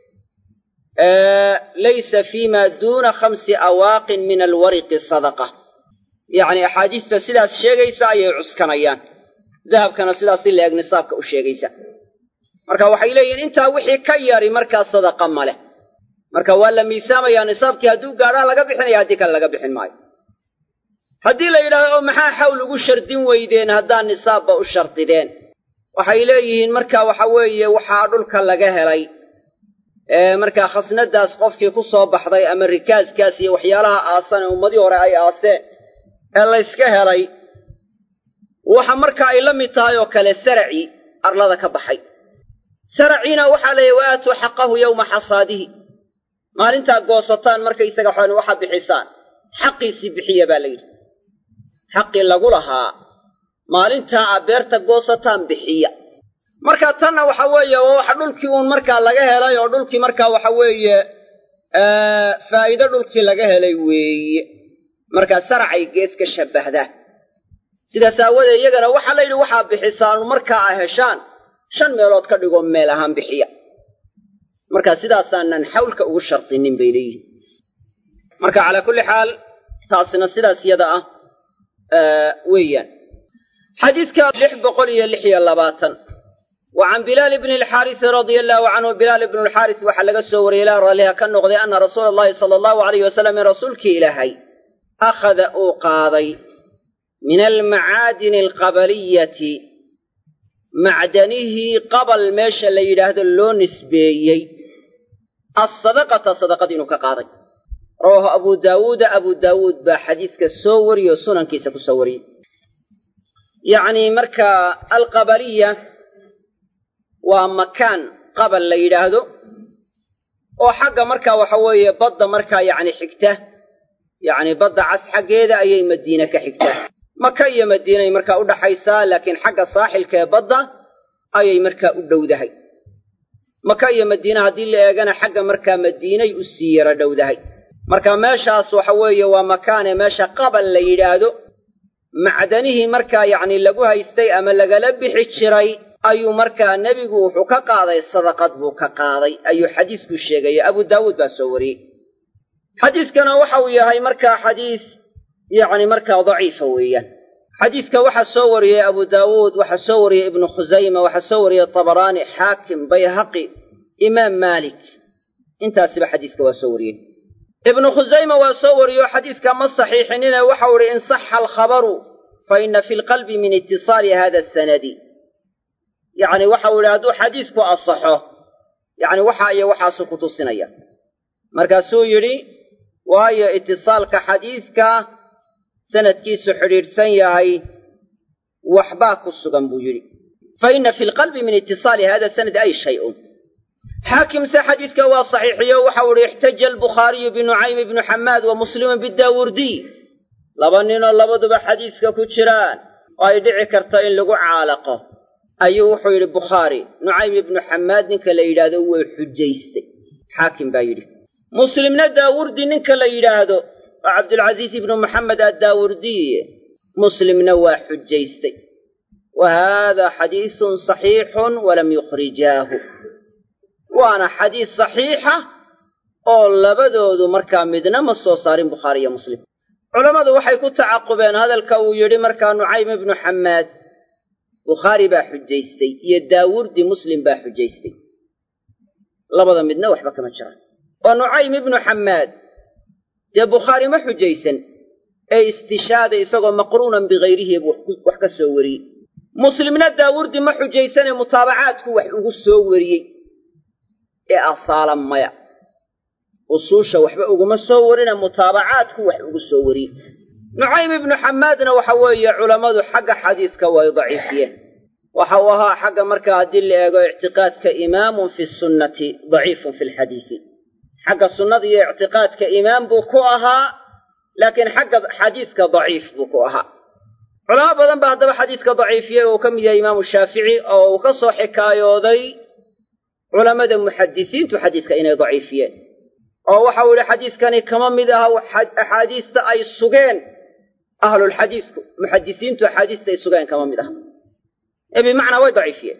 laysa fiima duuna 5 awaaqin min alwariqi sadaqa yacni axaadiista sidaas sheegaysa ayay cuskanayaan dahabkana sidaas si la-eg nisaabka u sheegaysa marka waxay leeyihiin intaa wixii ka yari markaa sadaqa ma leh marka waa la miisaamayaa nisaabkii hadduu gaadhaa laga bixinaya haddii kale laga bixin maayo haddii la yidhaahdo maxaa xawl ugu shardin weydeen haddaan nisaabba u shardideen waxay leeyihiin markaa waxa weeye waxaa dhulka laga helay markaa khasnadaas qofkii ku soo baxday ama rikaaskaas iyo waxyaalaha aasan ee ummadii hore ay aaseen ee layska helay waxa markaa ay la mid tahay oo kale saraci arlada ka baxay saraciina waxaa leeyahay waatuu xaqahu yowma xasaadihi maalintaa goosataan markaysaga waxaad bixisaan xaqiisii bixiya baa layidhi xaqii lagu lahaa maalintaa aad beerta goosataan bixiya marka tanna waxa weeye waa waxa dhulkii uun markaa laga helay oo dhulkii markaa waxa weeye faa'iido dhulkii laga helay weeye markaa saracay gees ka shabbahdaa sidaas aawadeed iyagana waxaa la yidhi waxaa bixisaan markaa a heshaan 5 meelood ka dhigo meel ahaan bixiya markaa sidaasaanan xawlka ugu shardinin bay leeyihin marka calaa kulli xaal taasina sidaas yada ah weeyaan xadiiska 626 وعن بلال بن الحارث رضي الله عنه بلال بن الحارث وحلق السور إلى رالها كالنغضي أن رسول الله صلى الله عليه وسلم رسولك إلهي أخذ أوقاضي من المعادن القبلية معدنه قبل ماشا ليلة اللون نسبيي الصدقة صدقة إنك قاضي رواه أبو داود بحديث كالسوري وسنن كيسك السوري يعني مركا القبلية ومكان قبل ليلة وحق مركا وحوية بض مركا يعني حكته يعني بض عس حقيدة أي مدينة كحكته مكة مدينة مركا أودا حيسا لكن حق صاحل كبضة أي مركا أودودهي مكة مدينة هذه اللي أجانا حق مركا مدينة يسير دودهي مركا ماشا صحوية ومكان ماشا قبل ليلة معدنه مركا يعني لقوها يستي أما لقلب حجري أي مركا النبي وحكا قاضي الصدقات بوكا قاضي أي حديث كشيغي أبو داود بسوري حديث كان وحوية هاي مركا حديث يعني مركا ضعيفة ويا حديث كوحا سوري أبو داود وحا سوري ابن خزيمة وحا سوري الطبراني حاكم بيهقي إمام مالك انت أسب حديث كوسوري ابن خزيمة وسوري وحديث كما الصحيح إننا وحوري إن صح الخبر فإن في القلب من اتصال هذا السند يعني وحوري هذا حديث كأصحه يعني وحا سقط السنية مركزو يري وهي اتصال كحديث سند كيس حرير سنياهي وحباك السقن بجري فإن في القلب من اتصال هذا السند أي شيء حاكم سحديث كوا صحيح وحور احتج البخاري بن نعيم بن حماد ومسلم بالداوردي لبننا لبد بحديث كوتشران ويدعي كرتين لقو عالقه أي وحور البخاري نعيم بن حماد نك ليلاد هو حجيستي حاكم بايري مسلم الداوردي نك ليلاد عبد العزيز بن محمد الداوردي مسلم نوى حجيستي وهذا حديث صحيح ولم يخرجاه وانا حديث صحيحة او لبدود مركا مدنا مصو صارين بخاري مسلم علماء waxay ku tacaqubeen hadalka uu yiri marka Nuaym ibn Hammad Bukhari ba xujaystay iyo Daawudi Muslim ba xujaystay labada midna waxba kama jiraan oo Nuaym ibn Hammad ya Bukhari ma xujaysan ay istishaada isagoo maqruunan bighayrihi wax ka soo wariyay Muslimna Daawudi ma xujaysan mutaabacaadku wax ugu soo wariyay ee asaalan maya usuusha waxba uguma soo warina mutaabacaadku wax ugu soo wariyay Nuaym ibn Hammadna waxa weeye culimadu xagga xadiiska way daciifiyeen waxa uu ahaa xagga marka hadii la eego i'tiqaadka imaam fi sunnati daciif fi alhadith xagga sunnada iyo i'tiqaadka imaam buu ku ahaa laakiin xagga xadiiska daciif buu ku ahaa culimo badan baa hadaba xadiiska daciifiyay oo kamid yahay imaam Shaafici oo ka soo xikaayooday culimada muhaddisiintu xadiiska inay daciifiyeen oo waxa uu xadiiskani kama mid aha axaadiista ay sugeen ahlul xadiisku muhaddisiintu xadiista ay sugeen kama mid aha ee macna way daciifiyeen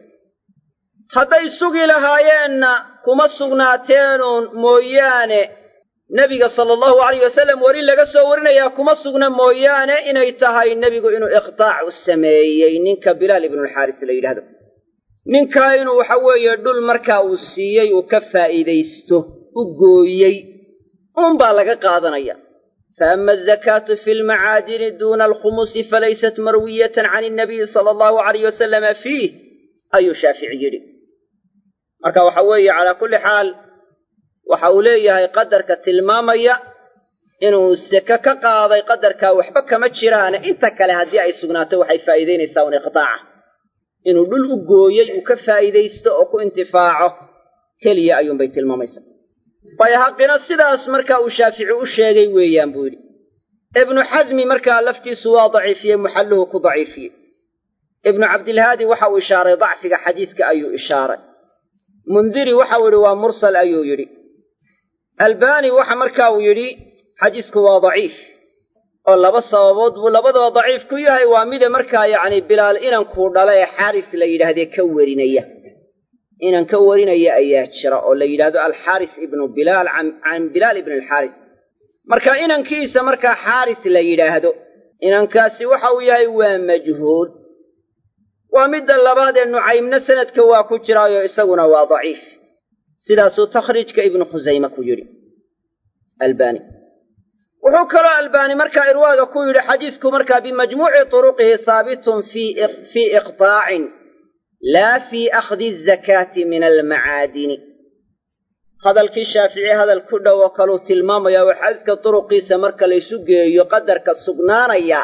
hadday sugi lahaayeen kuma sugnaateen mooyaane nabiga sallallahu alayhi wasallam wari laga soo warinaya kuma sugna mooyaane inay tahay nabigu inuu iqtaac sameeyay ninka Bilal ibn al-Harith la yiraahdo ninka inuu waxa weeye dhul markaa uu siiyay uu ka faa'iideysto u gooyay baa laga qaadanaya فأما الزكاة في المعادن دون الخمس فليست مروية عن النبي صلى الله عليه وسلم فيه أي شافعي marka waxa weeye على كل حال waxa uu leeyahay qadarka tilmaamaya inuu seke ka qaaday qadarkaa waxba kama jiraane inta kale haddii ay sugnaato waxay faa'iidaynaysaa un iqtaaca inuu dhul u gooyey uu ka faa'iidaysto oo ku intifaaco keliya ayuunbay tilmaamaysaa bayhaqina sidaas markaa uu shaafici u sheegay weeyaan buu yidhi ibnu xasmi markaa laftiisu waa daciifiyey muxalluhu ku daciifiyey ibnu cabdilhaadi waxa uu ishaaray dacfiga xadiidka ayuu ishaaray mundiri waxau yidhi waa mursal ayuu yidhi albaani waxa markaa uu yidhi xadiisku waa daciif oo laba sababood buu labadaba daciif ku yahay waa mida markaa yacni bilaal inankuu dhala ee xaaris la yidhaahdee ka warinaya inan ka warinaya ayaa jira oo la yidhaahdo alxaaris ibnu bilaal can bilaal ibni alxaaris marka inankiisa markaa xaaris la yidhaahdo inankaasi waxa uu yahay waa majhuul waa midda labaad ee nucaymna sanadka waa ku jiraayo isaguna waa daciif sidaasuu takhriijka ibnu khusayme ku yidhi albaani wuxuu kaloo albaani markaa irwaaga ku yidhi xadiisku markaa bimajmuuci turuqihi haabitun fii iqtaacin laa fii akhdi azakaati min almacaadini hadalkii shaafici hadal ku dhow oo kaluu tilmaamayaa waa xadiiska turuqiisa marka laysu geeyo qadarka sugnaanaya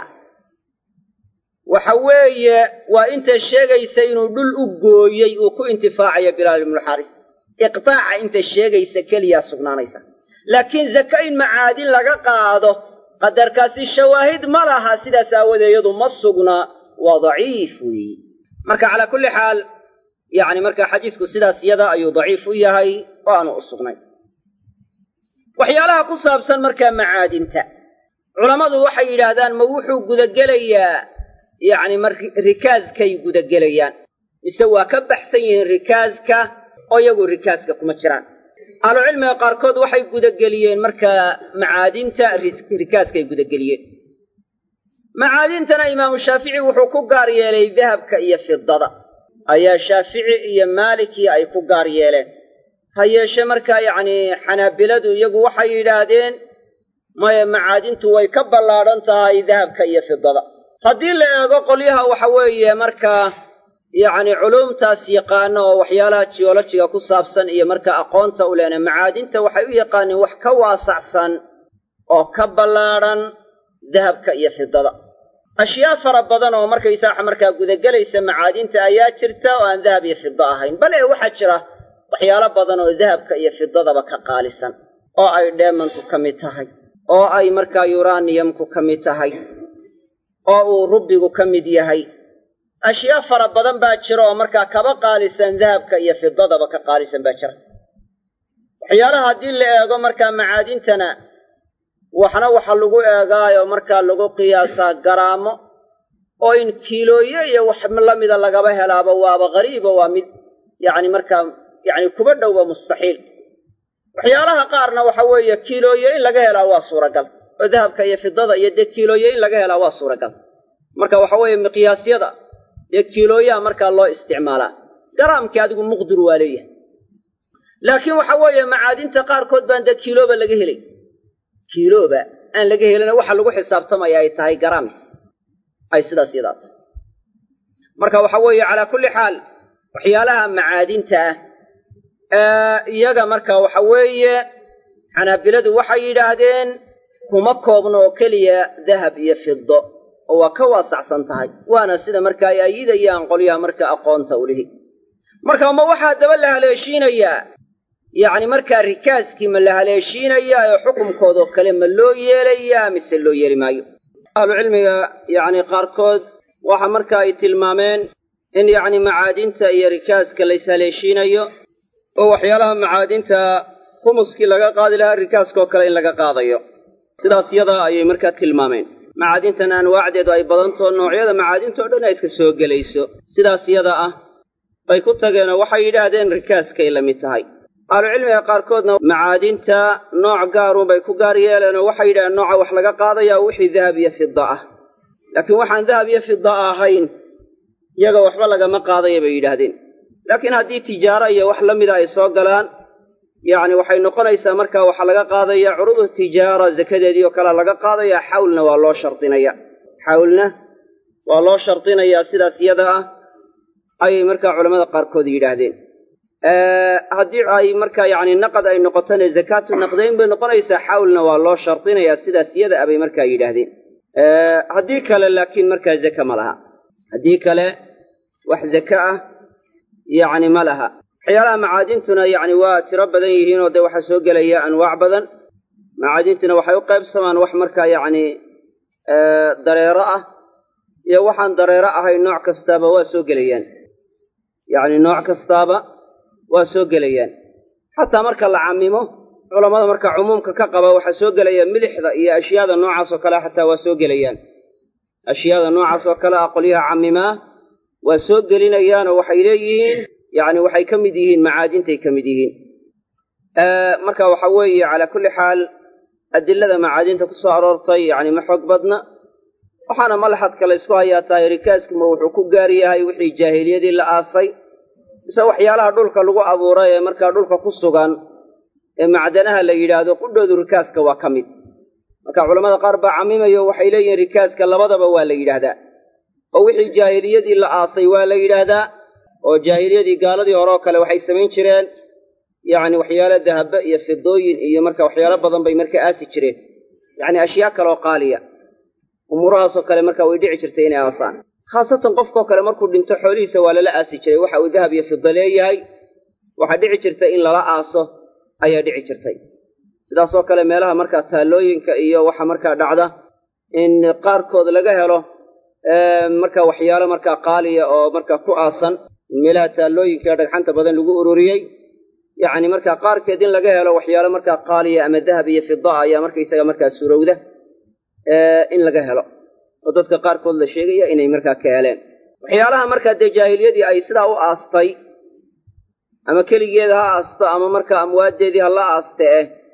waxa weeye waa inta sheegaysa inuu dhul u gooyey uu ku intifaacayo bilaal ibnu xaaris iqtaaca inta sheegaysa keliyaa sugnaanaysa laakiin zaka in macaadin laga qaado qadarkaasi shawaahid ma laha sidaas aawadeed iyadu ma sugna waa daciif weeye marka calaa kulli xaal yacni marka xadiisku sidaas yada ayuu daciif u yahay oo aanu u sugnay waxyaalaha ku saabsan markaa macaadinta culammadu waxay yidhaahdaan ma wuxuu gudagelayaa yacni rikaaskay gudagelayaan mise waa ka baxsan yihiin rikaaska oo iyagu rikaaska kuma jiraan ahlucilmiga qaarkood waxay gudageliyeen markaa macaadinta rikaaskay gudageliyeen macaadintana imaamu shaafici wuxuu ku gaar yeelay dahabka iyo fidada ayaa shaafici iyo maaliki ay ku gaar yeeleen ha yeeshe markaa yacnii xanaabiladu iyagu waxay yidhaahdeen maya macaadintu way ka ballaadhan tahay dahabka iyo fidada haddii la eego qolyaha waxa weeye markaa yacni culuumtaas yaqaano oo waxyaalaha jiyoolojiga ku saabsan iyo markaa aqoonta u lehna macaadinta waxay u yaqaaneen wax ka waasacsan oo ka ballaadhan dahabka iyo fidada ashyaa fara badan oo markaysaa markaa gudagelaysa macaadinta ayaa jirta oo aan dahab iyo fida ahayn bale waxaa jira waxyaalo badan oo dahabka iyo fidadaba ka qaalisan oo ay dheemantu ka mid tahay oo ay markaa yuraniyamku ka mid tahay oo uu rubigu ka mid yahay ashyaa fara badan baa jira oo markaa kaba qaalisan dahabka iyo fidadaba ka qaalisan baa jira waxyaalaha haddii la eego markaa macaadintana waxna waxa lagu eegaayo markaa lagu qiyaasaa garaamo oo in kiilooye iyo wax lamida lagaba helaaba waaba qariibo waa mid yacni markaa yacni kuba dhowba mustaxiil waxyaalaha qaarna waxa weeye kiilooye in laga helaa waa suuragal oo dahabka iyo fidada iyo dee kiilooye in laga helaa waa suuragal marka waxa weeye miqyaasyada dee kiilooyaha markaa loo isticmaalaa garaamkii adigu muqdir waa leeyahay laakiin waxa weeye macaadinta qaarkood baan dee kiilooba laga helay kiilooba aan laga helina waxa lagu xisaabtamaya ay tahay garaamis ay sidaas yadaa tahay marka waxa weeye calaa kulli xaal waxyaalaha macaadinta ah iyaga marka waxa weeye xanaabiladu waxay yidhaahdeen kuma koobno oo keliya dahab iyo fido oo waa ka waasacsan tahay waana sida marka ay ayidayaan qolyaha marka aqoonta u lihi marka ma waxaa daba la haleeshiinayaa yacni markaa rikaaskii ma la haleeshiinayaa ee xukumkoodoo kale ma loo yeelayaa mise loo yeeli maayo ahlucilmiga yacni qaarkood waxa marka ay tilmaameen in yacni macaadinta iyo rikaaska lays haleeshiinayo oo waxyaalaha macaadinta khumuskii laga qaadi lahaa rikaaskaoo kale in laga qaadayo sidaas yadaa ayay markaa tilmaameen macaadintan anwaacdeedu ay badantoo noocyada macaadinta o dhan ay iska soo gelayso sidaas yada ah bay ku tageenoo waxay yidhaahdeen rikaaskay la mid tahay ahlucilmiga qaarkoodna macaadinta nooc gaarun bay ku gaar yeeleenoo waxay yidhahdeen nooca wax laga qaadayaa wixii dahab iyo fida ah laakiin waxaan dahab iyo fida ahayn iyaga waxba lagama qaadaya bay yidhaahdeen laakiin haddii tijaaro iyo wax la mida ay soo galaan yacni waxay noqonaysaa markaa waxaa laga qaadaya curuudu tijaara zakadeedii oo kalea laga qaadayaa xawlna waa loo shardinaya xawlna waa loo shardinayaa sidaas iyada ah ayay markaa culammada qaarkood yidhaahdeen haddii ay markaa yacni naqad ay noqotona zakaatu naqdayn bay noqonaysaa, xawlna waa loo shardinayaa, sidaas iyada abay markaa yidhaahdeen. haddii kale laakiin markaa zaka ma laha, haddii kale wax zaka ah yacni ma laha. waxyaalaha macaadintuna yacni waa tiro badan yihiinoo dee waxaa soo gelaya anwaac badan. macaadintuna waxay u qaybsamaan wax markaa yacni dareero ah iyo waxaan dareero ahayn, nooc kastaaba waa soo gelayaan, yacni nooc kastaaba waa soo gelayaan. xataa marka la camimo, culammada marka cumuumka ka qaba waxaa soo gelaya milixda iyo ashyaada noocaas oo kale xataa waa soo gelayaan. ashyaada noocaas oo kale ah qolyaha camimaa waa soo gelinayaanoo waxay leeyihiin yacni waxay ka mid yihiin macaadintay ka mid yihiin. marka waxa weeye calaa kulli xaal adilada macaadinta ku soo aroortay yacni ma xoog badna, waxaana malaxadka la ysku hayaa tahay rikaaskuma wuxuu ku gaar yahay wixii jaahiliyadii la aasay, mise waxyaalaha dhulka lagu abuuray ee markaa dhulka ku sugan ee macdanaha la yidhaahdo qudhoodu rikaaska waa ka mid. marka culammada qaar baa camimayo waxay leeyihiin rikaaska labadaba waa la yidhaahdaa, oo wixii jaahiliyadii la aasay waa la yidhaahdaa, oo jaahiliyadii gaaladii hore oo kale waxay samayn jireen yacni waxyaalo dahaba iyo fidooyin iyo marka waxyaalo badan bay marka aasi jireen, yacni ashyaa kaleoo qaaliya. umuurahaasoo kale marka way dhici jirtay inay aasaan, khaasatan qofkoo kale markuu dhinto xoolihiisa waa lala aasi jiray, waxa uu dahab iyo fido leeyahay waxaa dhici jirtay in lala aaso ayaa dhici jirtay. sidaasoo kale meelaha markaa taallooyinka iyo waxa markaa dhacda in qaarkood laga helo marka waxyaalo markaa qaaliya oo markaa ku aasan, in meelaha taallooyinka dhagxanta badan lagu ururiyey, yacni markaa qaarkeed in laga helo waxyaalo markaa qaaliya ama dahab iyo fida ayaa markaysaga markaa suurowda in laga helo, oo dadka qaarkood la sheegaya inay markaa ka heleen. waxyaalaha markaa dee jaahiliyadii ay sidaa u aastay, ama keligeeda ha aasto ama markaa amwaaddeedii ha la aaste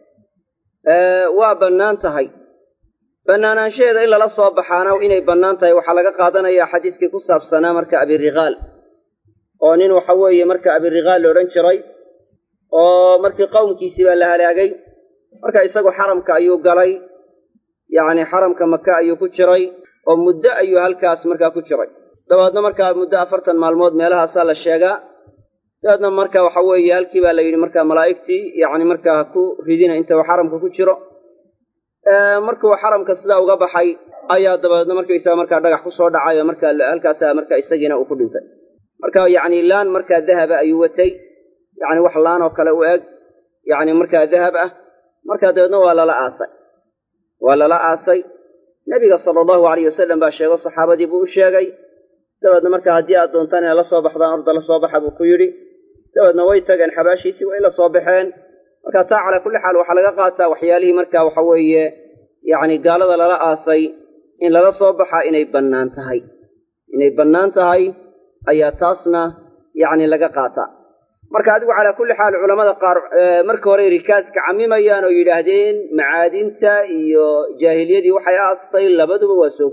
waa bannaan tahay. bannaanaanshaheeda in lala soo baxaana inay bannaan tahay waxaa laga qaadanayaa xadiiskii ku saabsanaa marka abiriqaal, oo nin waxa weeye marka abiriqaal la odhan jiray, oo markii qowmkiisii baa la halaagay, marka isagu xaramka ayuu galay, yacni xaramka maka ayuu ku jiray, oo muddo ayuu halkaas markaa ku jiray. dabeedna markaa muddo 40 maalmood meelahaasaa la sheegaa. dabeedna marka waxa weeye halkii baa la yidhi markaa malaa'igtii yacni markaa ku ridina inta uu xaramka ku jiro. markuu xaramka sidaa uga baxay ayaa dabeedna markaysaga markaa dhagax ku soo dhacay oo markaa halkaasaa markaa isagiina uu ku dhintay. marka yacni laan markaa dahaba ayuu watay, yacni wax laan oo kale u eg yacni markaa dahab ah. markaa dabeedna waa lala aasay. nebiga sala allahu alayh wasalam baa sheego, saxaabadii buu u sheegay. dabeedna markaa haddii aad doontaan inay la soo baxdaan orda la soo baxa buu ku yidhi. dabeedna way tageen xabaashiisii, way la soo baxeen. marka taa calaa kulli xaal waxaa laga qaataa waxyaalihii markaa waxa weeye yacni gaalada lala aasay in lala soo baxaa inay bannaan tahay ayaa taasna yacni laga qaataa. marka adigu calaa kulli xaal culammada qaar marka hore rikaaska camimayaan oo yidhaahdeen macaadinta iyo jaahiliyadii waxay aastay labaduba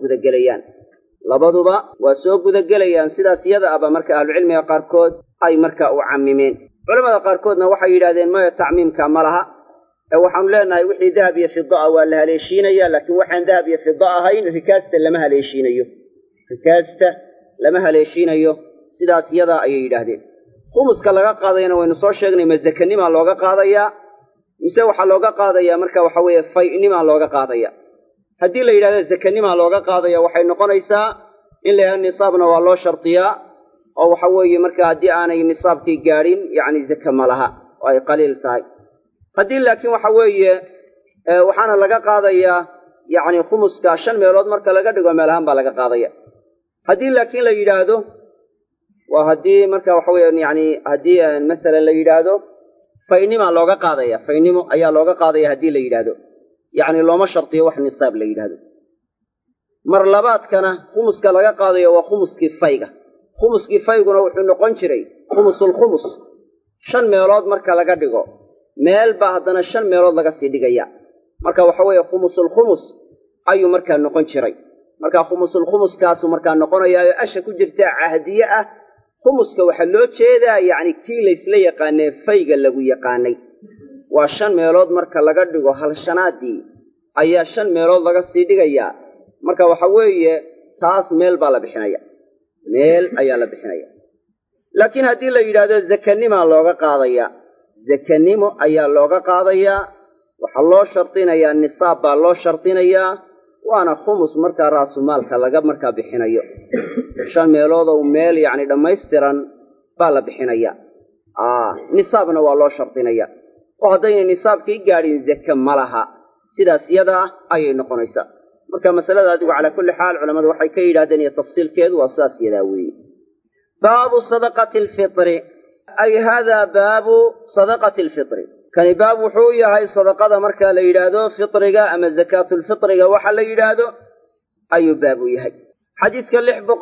waa soo gudagelayaan. sidaas iyada aba marka ahlucilmiga qaarkood ay marka u camimeen. culamada qaarkoodna waxay yidhahdeen maya, tacmiimka ma laha, waxaanu leenahay wixii dahab iyo fida ah waa la haleeshiinaya, laakiin waxaan dahab iyo fida ahayn rikaasta lama haleeshiinayo. sidaas iyadaa ayay yidhaahdeen. khumuska laga qaadayana waynu soo sheegnay, ma zakanimaa looga qaadayaa mise waxaa looga qaadayaa marka waxa weeye fay'nimaa looga qaadaya. haddii la yidhahdo zakanimaa looga qaadaya waxay noqonaysaa in la yidhahdo nisaabna waa loo shardiyaa, oo waxa weeye marka haddii aanay nisaabkii gaadhin yacni zaka ma laha oo ay qaliil tahay. haddii laakiin waxa weeye waxaana laga qaadayaa yacni khumuska 5 meelood marka laga dhigo meel ahaan baa laga qaadaya. haddii laakiin la yidhaahdo waa haddii marka waxa weeye yacni haddii masalan la yidhaahdo faynimaa looga qaadaya, faynimo ayaa looga qaadaya haddii la yidhaahdo, yacni looma shardiyo wax nisaab la yidhaahdo. mar labaadkana khumuska laga qaadayo waa khumuskii fayga. khumuskii fayguna wuxuu noqon jiray khumusulkhumus. 5 meelood marka laga dhigo meel baa haddana 5 meelood laga sii dhigaya, marka waxa weeye khumusulkhumus ayuu markaa noqon jiray. marka khumusulkhumuskaasuu markaa noqonayaa oo asha ku jirta cahdiye ah. khumuska waxaa loo jeedaa yacni kii laysla yaqaanee fayga lagu yaqaanay. waa 5 meelood marka laga dhigo hal shanaadii ayaa 5 meelood laga sii dhigayaa. marka waxa weeye taas meel baa la bixinaya, meel ayaa la bixinaya. laakiin haddii la yidhaahdo zakanimaa looga qaadayaa zakanimo ayaa looga qaadayaa waxaa loo shardinayaa nisaab baa loo shardinayaa waana khumus markaa raasumaalka laga markaa bixinayo 5 meelood oo meel yacni dhammaystiran baa la bixinayaa nisaabna waa loo shardinayaa oo haddayna nisaabkii gaadhin zaka ma laha sidaas iyada ah ayay noqonaysaa marka masalada adigu calaa kulli xaal culammadu waxay ka yidhahdeen iyo tafsiilkeedu waa sidaas iyadaa weeye baabu sadaqati alfitri ay haadaa baabu sadaqati alfitri kani baab wuxuu yahay sadaqada marka la yidhaahdo fitriga ama zakaatulfitriga waxa la yidhaahdo ayuu baab u yahay xadiiska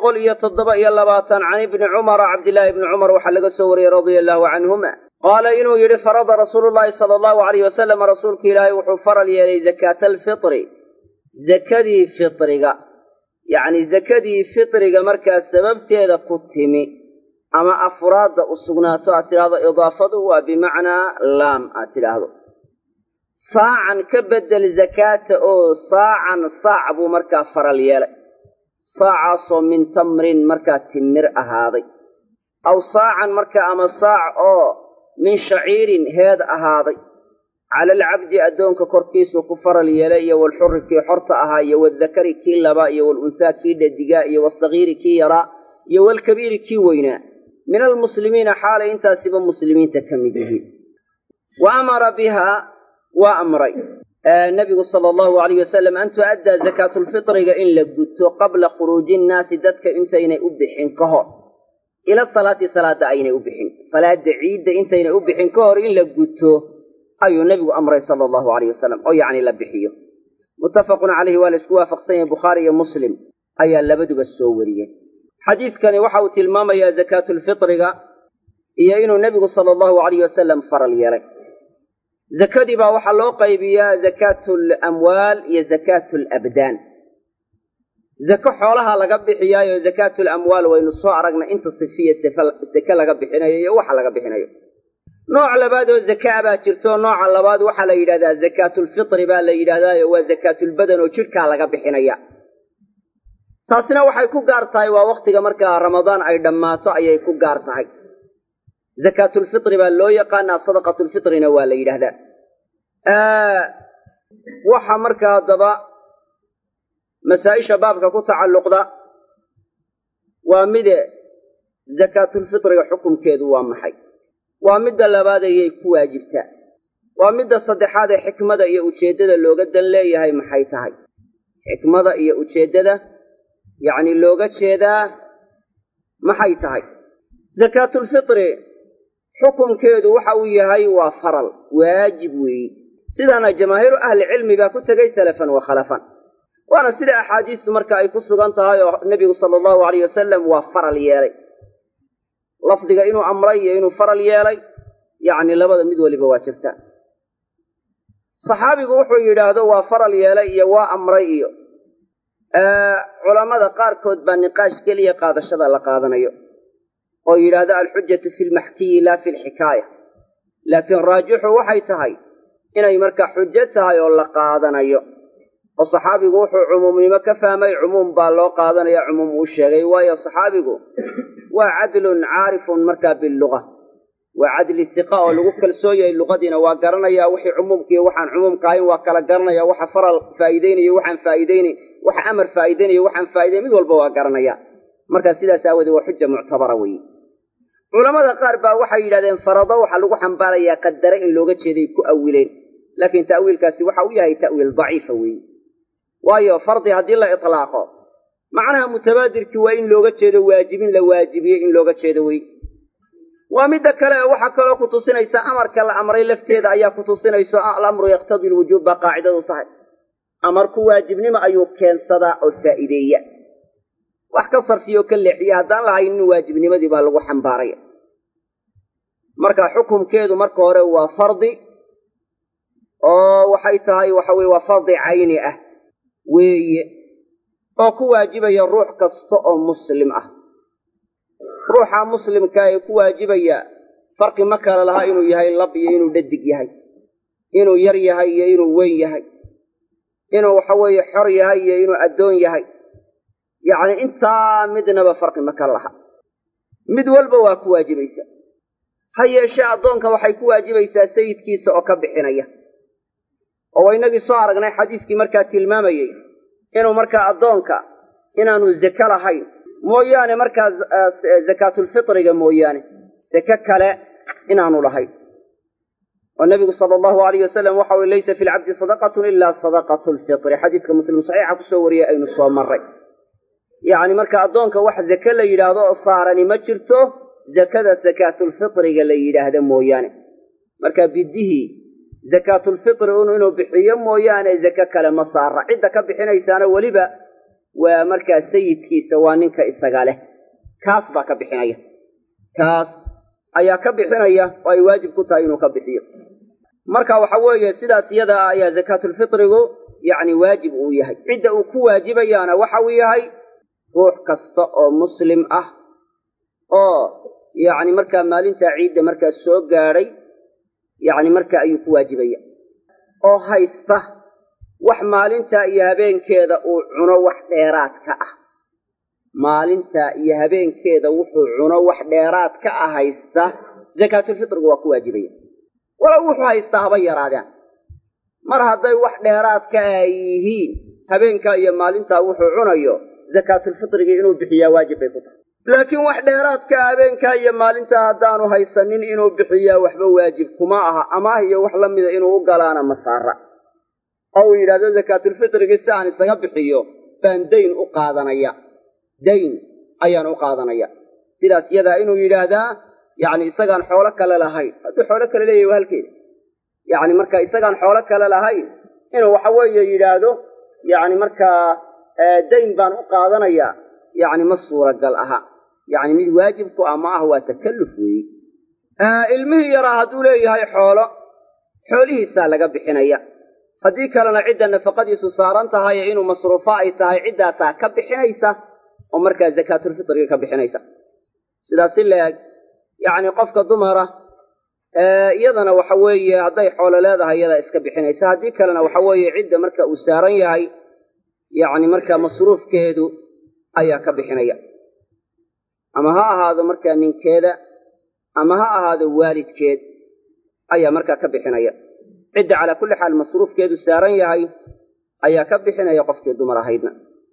627 can ibni cumara cabdillaahi ibni cumar waxaa laga soo wariyey radia allaahu canhuma qaala inuu yidhi farada rasuulu llaahi sala allahu alayh wasalam rasuulka ilaahay wuxuu faral yeelay zakaata alfitri zakadii fitriga yacni zakadii fitriga markaa sababteeda ku timi ama afraadda u sugnaato aad tidhaahdo idaafadu waa bimacnaa laam aad tidhaahdo saacan ka beddel zakaata oo saacan saac buu markaa faral yeelay saacaasoo min tamrin markaa timir ahaaday aw saacan markaa ama saac oo min shaciirin heed ahaaday cala alcabdi addoonka korkiisuu ku faral yeelay iyo walxurri kii xorta ahaa iyo waaldakari kii labaa iyo walunhaa kii dhadigaa iyo wasagiiri kii yaraa iyo walkabiiri kii weynaa min almuslimiina xaalay intaasiba muslimiinta ka mid yihiin wa amara bihaa waa amray nebigu sala allahu alayh wasalam an tu'addaa zakaatulfitriga in la guto qabla khuruuji innaasi dadka intaynay u bixin ka hor ila salaati salaadda aynay u bixin salaadda ciidda intaynay u bixin ka hor in la guto ayuu nebigu amray sala allahu alayh wasalam oo yacni la bixiyo muttafaqun calayhi waa la isku waafaqsan yahay bukhaari iyo muslim ayaa labaduba soo wariyey xadiidkani waxa uu tilmaamayaa zakaatulfitriga iyo inuu nebigu sala allahu alayh wasalam faral yeelay zakadii baa waxaa loo qaybiyaa zakaatul-amwaal iyo zakaatul-abdaan zako xoolaha laga bixiyaayo zakaatul-amwaal waynu soo aragnay inta sifiya sake laga bixinayo iyo waxa laga bixinayo nooc labaad oo zakaa baa jirto nooca labaad waxaa la yidhahdaa zakaatulfitri baa la yidhahdaayo waa zakaatulbadan oo jidhkaa laga bixinaya taasina waxay ku gaar tahay waa wakhtiga markaa ramadaan ay dhammaato ayay ku gaar tahay zakaatulfitri baa loo yaqaanaa sadaqatulfitrina waa la yidhaahdaa waxa markaa haddaba masaa-isha baabka ku tacalluqda waa mide zakaatulfitriga xukunkeedu waa maxay waa midda labaad ayay ku waajibtaa waa midda saddexaad ee xikmada iyo ujeeddada looga dan leeyahay maxay tahay xikmada iyo ujeeddada yacni looga jeedaa maxay tahay zakaatulfitri xukunkeedu waxa uu yahay waa faral waajib weeyi sidaana jamaahiiru ahlicilmi baa ku tegay salafan wa khalafan waana sida axaadiistu marka ay ku sugan tahay oo nebigu sala allahu alayh wasalam waa faral yeelay lafdiga inuu amray iyo inuu faral yeelay yacni labada mid waliba waa jirtaa saxaabigu wuxuu yidhaahdo waa faral yeelay iyo waa amray iyo culammada qaarkood baa niqaash keliya qaadashada la qaadanayo oo yidhaahdo alxujatu fi lmaxkiyi laa fi lxikaaya laakiin raajixu waxay tahay inay markaa xujo tahay oo la qaadanayo oo saxaabigu wuxuu cumuumnimo ka fahmay cumuum baa loo qaadanaya cumuum uu sheegay waayo saxaabigu waa cadlun caarifun markaa billuga waa cadli hiqa oo lagu kalsoon yahay luqadiina waa garanaya wixii cumuumkiiyo waxaan cumuumka ahayn waa kala garanaya waxa faral faa'iideynayo waxaan faa'iideynay waxa amar faa'iideynayo waxaan faa'iideyn mid walba waa garanaya markaa sidaas aawadeed waa xuja muctabara weeye culamada qaar baa waxay yidhahdeen farado waxaa lagu xambaarayaa qadare in looga jeeday ku awileen laakiin ta'wiilkaasi waxa uu yahay ta'wiil daciifa weeye waayo fardi haddii la itlaaqo macnaha mutabaadirkii waa in looga jeedo waajibin la waajibiyey in looga jeedo wey waa midda kale waxaa kaloo ku tusinaysa amarka la amray lafteeda ayaa ku tusinayso alamru yaqtadii lwujuub baa qaacidadu tahay amarku waajibnimo ayuu keensadaa oo faa'iideeya wax ka sarfiyoo ka leexiya haddaan lahaynin waajibnimadii baa lagu xambaaraya marka xukumkeedu marka hore waa fardi oo waxay tahay waxa weye waa fardi cayni ah weeye oo ku waajibaya ruux kasta oo muslim ah ruuxa muslimkaa ee ku waajibaya farqi ma kala laha inuu yahay lab iyo inuu dhadig yahay inuu yar yahay iyo inuu weyn yahay inuu waxa weeye xor yahay iyo inuu addoon yahay yacni intaa midnaba farqi ma kala laha mid walba waa ku waajibaysaa ha yeeshee addoonka waxay ku waajibaysaa sayidkiisa oo ka bixinaya oo waynagii soo aragnay xadiiskii markaa tilmaamayey inuu markaa addoonka inaanu zake lahayn mooyaane markaa zakaatulfitriga mooyaane zake kale inaanu lahayn oo nebigu sala allahu alayh wasalam waxa ui laysa fi lcabdi sadaqatun ilaa sadaqatu lfitri xadiiska muslim saxiixa kusoo wariyey aynu soo marray yacni marka addoonka wax zake la yidhaahdo oo saarani ma jirto zakada sakaatulfitriga la yidhaahda mooyaane marka bidihii zakaatulfitri inuu bixiyo mooyaane zake kale ma saara cidda ka bixinaysaana weliba waa markaa sayidkiisa waa ninka isaga leh kaas baa ka bixinaya kaas ayaa ka bixinaya oo ay waajib ku tahay inuu ka bixiyo marka waxa weeye sidaas iyada ah ayaa zakaatulfitrigu yacni waajib uu yahay cidda uu ku waajibayaana waxa uu yahay ruux kasta oo muslim ah oo yacni markaa maalintaa ciidda markaa soo gaadhay yacni marka ayuu ku waajibaya oo haysta wax maalintaa iyo habeenkeeda uu cuno wax dheeraad ka ah maalintaa iyo habeenkeeda wuxuu cuno wax dheeraad ka ah haysta zakaatulfitrigu waa ku waajibaya walow wuxuu haystaa haba yaraadaan mar hadday wax dheeraad ka ay yihiin habeenkaa iyo maalintaa wuxuu cunayo zakaatulfitrigii inuu bixiyaa waajib bay ku tahay laakiin wax dheeraadka habeenkaa iyo maalintaa haddaanu haysanin inuu bixiyaa waxba waajib kuma aha amaah iyo wax la mida inuu u galaana ma saara oo uu yidhahdo zakaatulfitrigii si aan isaga bixiyo baan dayn u qaadanaya dayn ayaan u qaadanaya sidaas yadaa inuu yidhaahdaa yacni isagaan xoolo kale lahayn hadduu xoolo kale leeyahy waa halkeeda yacni marka isagaan xoolo kale lahayn inuu waxa weeye yidhaahdo yacni markaa dayn baan u qaadanayaa yacni ma suuragal aha yacni mid waajibku ah ma ah waa takalluf weeye ilmihii yaraa hadduu leeyahay xoolihiisaa laga bixinaya haddii kalena cidda nafaqadiisu saaran tahay ee inuu masruufo ay tahay ciddaasaa ka bixinaysa oo markaa zakaatulfitriga ka bixinaysa sidaas si la-eg yacni qofka dumara iyadana waxa weeye hadday xoolo leedahay iyadaa iska bixinaysa haddii kalena waxa weeye cidda marka uu saaran yahay yacni markaa masruufkeedu ayaa ka bixinaya ama ha ahaado markaa ninkeeda ama ha ahaado waalidkeed ayaa markaa ka bixinaya cidda calaa kulli xaal masruufkeedu saaran yahay ayaa ka bixinaya qofkii dumar ahaydna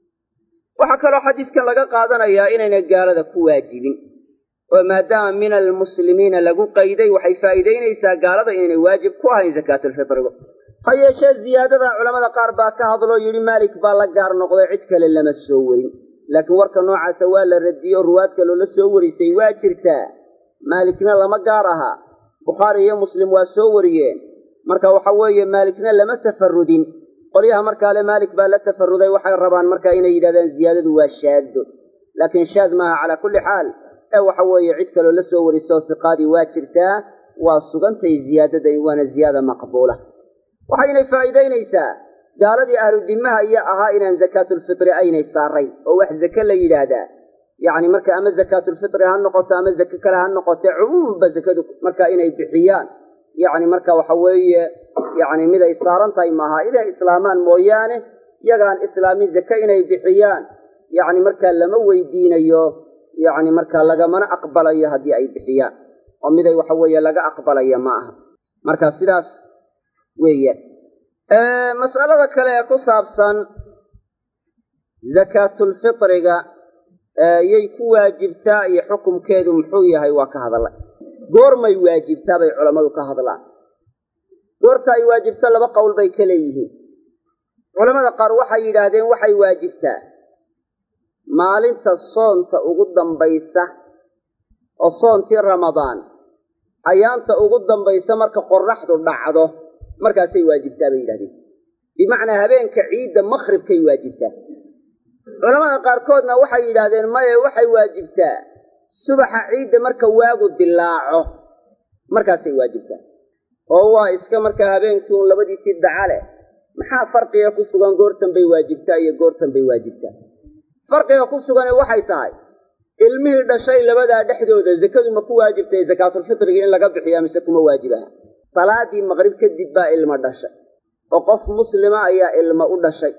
waxaa kaloo xadiidkan laga qaadanayaa inayna gaalada ku waajibin oo maadaama min almuslimiina lagu qayday waxay faa'iidaynaysaa gaalada inaynay waajib ku ahayn zakaatulfitrigu ha yeeshee ziyaadada culamada qaar baa ka hadloo yidhi maalik baa la gaar noqday cid kale lama soo warin laakiin warka noocaasa waa la radiyey oo ruwaad kaloo la soo warisay waa jirtaa maalikna lama gaar aha bukhaari iyo muslim waa soo wariyeen marka waxa weeye maalikna lama tafarudin qolyaha markaa le maalik baa la tafaruday waxay rabaan markaa inay yidhahdaan ziyaadadu waa shaaddo laakiin shaad maaha calaa kulli xaal ee waxa weeye cid kaloo la soo warisoo hiqaadii waa jirtaa waa sugantay ziyaadadan waana ziyaada maqbuula waxaynay faa'iidaynaysaa gaaladii ahlu dimmaha iyo ahaa inaan zakaatulfitri aynay saarayn oo wax zake la yidhaahdaa yacni marka ama zakaatulfitri ha noqoto ama zake kale ha noqotee cumuumba zakadu markaa inay bixiyaan yacni marka waxa weeye yacni mid ay saaran tahay maaha inay islaamaan mooyaane yagaan islaamin zake inay bixiyaan yacni markaa lama weydiinayo yacni markaa lagamana aqbalayo haddii ay bixiyaan oo miday waxa weeye laga aqbalaya ma aha marka sidaas weeye mas'alada kale ee ku saabsan zakaatulfitriga yay ku waajibtaa iyo xukumkeedu muxuu yahay waa ka hadallay goormay waajibtaa bay culammadu ka hadlaan goorta ay waajibto laba qowl bay ka leeyihiin culamada qaar waxay yidhaahdeen waxay waajibtaa maalinta soonta ugu dambaysa oo soontii ramadaan ayaanta ugu dambaysa marka qorraxdu dhacdo markaasay waajibtaa bay yidhahdeen bimacnaa habeenka ciidda makhribkay waajibtaa culamada qaarkoodna waxay yidhaahdeen maye waxay waajibtaa subaxa ciidda marka waagu dilaaco markaasay waajibtaa oo waa iska markaa habeenkii uun labadiisii dacale maxaa farqiga ku sugan goortan bay waajibtaa iyo goortan bay waajibtaa farqiga ku sugane waxay tahay ilmihii dhashay labadaa dhexdooda zakadu ma ku waajibtay zakaatulfitrigii in laga bixiyaa mise kuma waajibaha salaadii maqrib kadib baa ilmo dhashay oo qof muslima ayaa ilmo u dhashay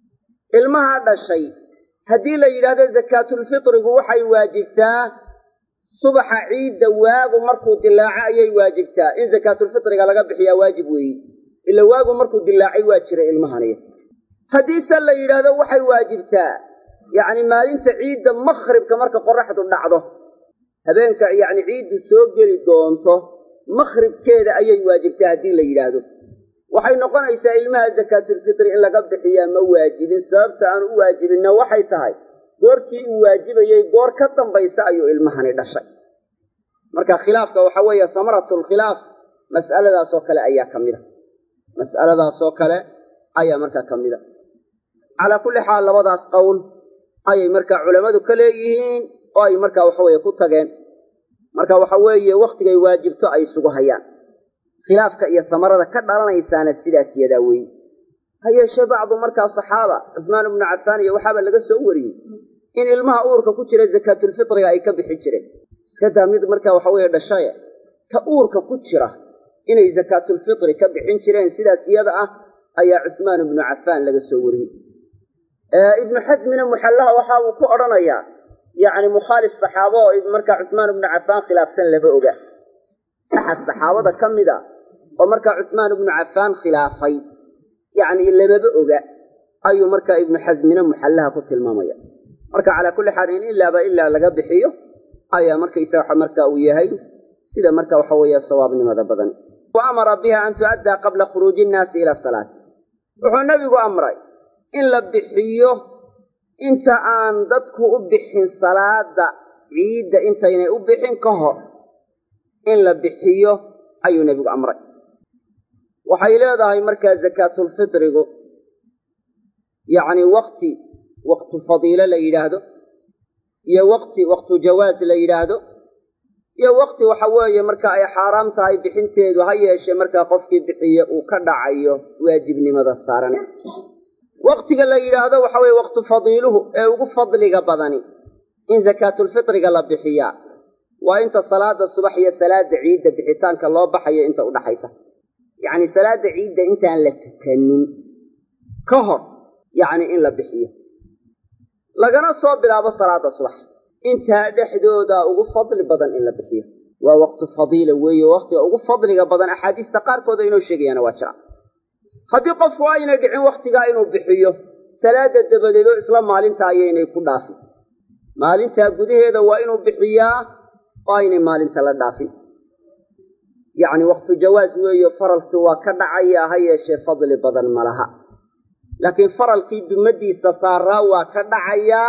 ilmaha dhashay haddii la yidhaahdo zakaatulfitrigu waxay waajibtaa subaxa ciidda waagu markuu dilaaco ayay waajibtaa in zakaatulfitriga laga bixiyaa waajib weeye ila waagu markuu dilaacay waa jira ilmahaniyo haddiise la yidhaahdo waxay waajibtaa yacni maalinta ciidda makhribka marka qoraxdu dhacdo habeenka yacni ciiddu soo geli doonto makhribkeeda ayay waajibtaa haddii la yidhaahdo waxay noqonaysaa ilmaha zakaatulfitri in laga bixiyaa ma waajibin sababta aan u waajibinna waxay tahay goortii uu waajibayey goor ka dambaysa ayuu ilmahani dhashay marka khilaafka waxa weeye samaratulkhilaaf mas'aladaasoo kale ayaa ka mida mas'aladaasoo kale ayaa markaa ka mida calaa kulli xaal labadaas qowl ayay markaa culammadu ka leeyihiin oo ay markaa waxaweeye ku tageen marka waxa weeye wakhtigay waajibto ay isugu hayaan khilaafka iyo samarada ka dhalanaysaana sidaas yadaa weeye ha yeeshee bacdu markaa saxaaba cusmaan ibnu cafaan iyo waxaaba laga soo wariyey in ilmaha uurka ku jira zakaatulfitriga ay ka bixi jireen iska daa mid markaa waxa weeye dhashaye ka uurka ku jira inay zakaatulfitri ka bixin jireen sidaas iyada ah ayaa cusmaan ibnu cafaan laga soo wariyey ibnu xasmina muxallaha waxa uu ku odhanayaa yacni mukhaalif saxaabo oo markaa cusmaan ibnu cafaan khilaafsan lama oga axad saxaabada ka mid a oo markaa cusmaan ibnu cafaan khilaafay yacni lamaba oga ayuu markaa ibnu xasmina muxallaha ku tilmaamaya marka calaa kulli xaal in ilaaba ilaa laga bixiyo ayaa markaysa waxa markaa uu yahay sida marka waxa weeye sawaabnimada badan wa amara biha an tu'addaa qabla khuruuji innaasi ila asalaati wuxuu nebigu amray in la bixiyo inta aan dadku u bixin salaada ciidda intaynay u bixin ka hor in la bixiyo ayuu nebigu amray waxay leedahay markaa zakaatulfitrigu yacni waqtu fadiilo la yidhaahdo iyo waqtu jawaas la yidhaahdo iyo waqti waxa weeye marka ay xaaraam tahay bixinteedu ha yeeshee markaa qofkii bixiye uu ka dhacayo waajibnimada saarane waqtiga la yidhaahdo waxa weeye waqtu fadiiluhu ee ugu fadliga badani in zakaatulfitriga la bixiyaa waa inta salaada subax iyo salaada ciidda bixitaanka loo baxayo inta u dhaxaysa yacni salaada ciidda intaan la tukanin ka hor yacni in la bixiyo lagana soo bilaabo salaada subax intaa dhexdooda ugu fadli badan in la bixiyo waa waqtu fadiila weeye waqtiga ugu fadliga badan axaadiista qaarkooda inoo sheegayaana waa jira haddii qofku aynay dhicin wakhtigaa inuu bixiyo salaada dabadeed oo isla maalintaa ayaynay ku dhaafin maalintaa gudaheeda waa inuu bixiyaa oo aynay maalinta la dhaafin yacni waqtu jawaas weeye faralkii waa ka dhacayaa ha yeeshee fadli badan ma laha laakiin faralkii dumadiisa saaraa waa ka dhacayaa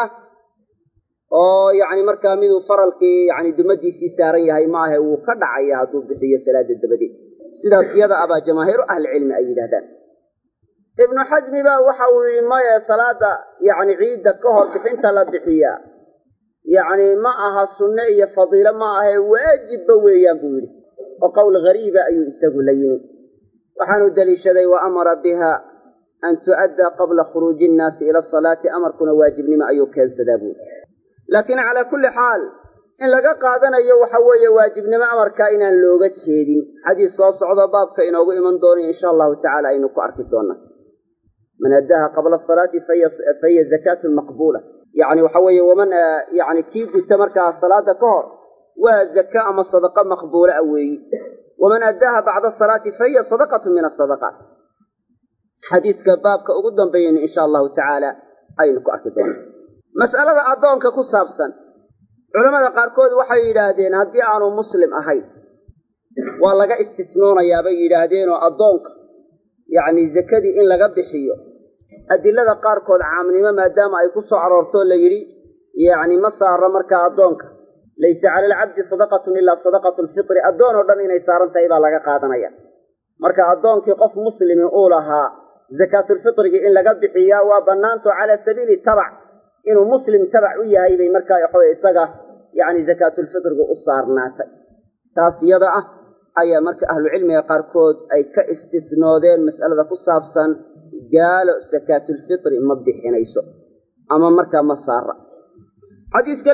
oo yacni markaa miduu faralkii yacni dumadiisii saaran yahay ma ahe wuu ka dhacayaa hadduu bixiyo salaada dabadeed sidaas iyada abaa jamaahiiru ahlicilmi ay yidhahdaan ibnu xasmi baa waxa uu yidhi maye salaada yacni ciidda ka hor bixinta la bixiyaa yacni ma aha sunne iyo fadiilo ma ahe waajibba weeyaan buu yidhi oo qowl ghariiba ayuu isagu la yimi waxaanu deliishaday wa amara biha an tu'addaa qabla khuruuji innaasi ila asalaati amarkuna waajibnimo ayuu keensadaa buuri laakiin calaa kulli xaal in laga qaadanayo waxa weeye waajibnimo amarkaa inaan looga jeedin xadiis soo socdo baabka inoogu iman doono insha allahu tacaala aynu ku arki doonaa man addaaha qabla asalaati fahiya zakaatun maqbuula yacni waxa weeye waman yacni kii guta markaa salaada ka hor waa zaka ama sadaqa maqbuula a weeyi waman addaaha bacda asalaati fahiya sadaqatun min asadaqaat xadiiska baabka ugu dambeeyeyna insha allahu tacaala aynu ku arki doonaa mas'alada addoonka ku saabsan culammada qaarkood waxay yidhaahdeen haddii aanu muslim ahayn waa laga istisnoonayaa bay yidhaahdeenoo addoonka yacni zakadii in laga bixiyo adilada qaarkood caamnimo maadaama ay ku soo aroortoo la yidhi yacni ma saaro markaa addoonka laysa cala alcabdi sadaqatun ilaa sadaqatu lfitri addoon oo dhan inay saaran tahay baa laga qaadanaya marka addoonkii qof muslimi uu lahaa zakaatulfitrigii in laga bixiyaa waa bannaanto calaa sabiili tabac inuu muslim tabac u yahay bay markaa waxaweye isaga yacni zakaatulfitrigu u saarnaatay taas iyada ah ayaa marka ahlucilmiga qaarkood ay ka istisnoodeen mas'alada ku saabsan gaalo zakaatulfitri ma bixinayso ama markaa ma saara xadiiska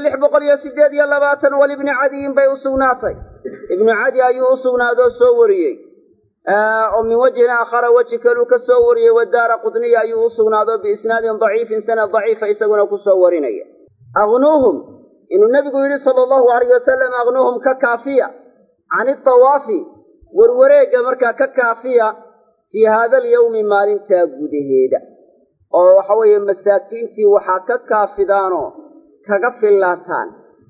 628 walibni cadiyin bay u sugnaatay ibnu cadi ayuu u sugnaadoo soo wariyey oo min wajhin aakhara weji kaluu ka soo wariyey wadaara qudniya ayuu u sugnaado biisnaadin daciifin sanad daciifa isaguna ku soo warinaya aqnuuhum inuu nebigu yidhi sala allahu alayh wasalam aqnuuhum ka kaafiya can itawaafi warwareegga markaa ka kaafiya fii haada alyawmi maalintaa gudaheeda oo waxa weeye masaakiintii waxaa ka kaafidaanoo kaga fillaataan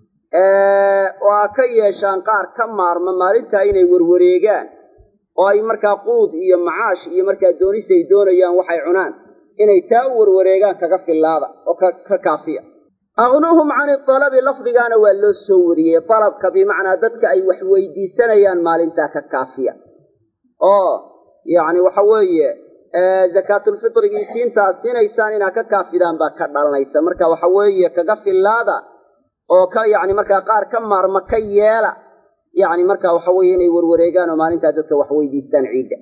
oo aa ka yeeshaan qaar ka maarma maalintaa inay warwareegaan oo ay markaa quud iyo macaash iyo markaa doonisay doonayaan waxay cunaan inay taa u warwareegaan kaga fillaada oo ka kaafiya aqnuuhum cani talabi lafdigaana waa loo soo wariyey dalabka bimacnaa dadka ay wax weydiisanayaan maalintaa ka kaafiya oo yacni waxa weeye zakaatulfitrigii siintaa siinaysaan inaad ka kaafidaan baa ka dhalanaysa marka waxa weeye kaga fillaada oo ka yacni markaa qaar ka maarma ka yeela yacni markaa waxa weeye inay warwareegaan oo maalintaa dadka wax weydiistaan ciidda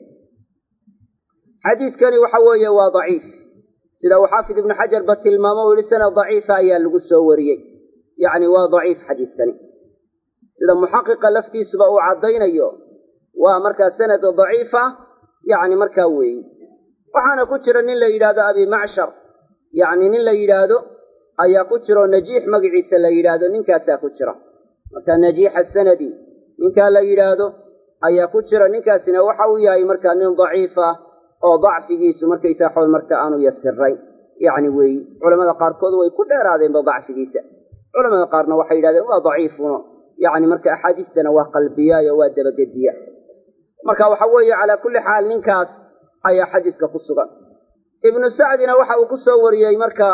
xadiidkani waxa weeye waa daciif sida uu xaafid ibnu xajar ba tilmaamo u yihi sanad daciifa ayaa lagu soo wariyey yacni waa daciif xadiidkani sida muxaqiqa laftiisuba uu caddaynayo waa markaa sanad daciifa yacni markaa weeye waxaana ku jira nin la yidhaahdo abi macshar yacni nin la yidhaahdo ayaa ku jira oo najiix magaciisa la yidhaahdo ninkaasaa ku jira marka najiixa sanadi ninkaa la yidhaahdo ayaa ku jira ninkaasina waxa uu yahay markaa nin daciifa oo dacfigiisu markaysaa xool marka aanu yasirayn yacni weeye culamada qaarkood way ku dheeraadeenba dacfigiisa culamada qaarna waxay yidhahdeen waa daciifuno yacni marka axaadiistana waa qalbiyaayo waa dabagediya marka waxa weeye calaa kulli xaal ninkaas ayaa xadiiska ku sugan ibnu sacdina waxa uu ku soo wariyey markaa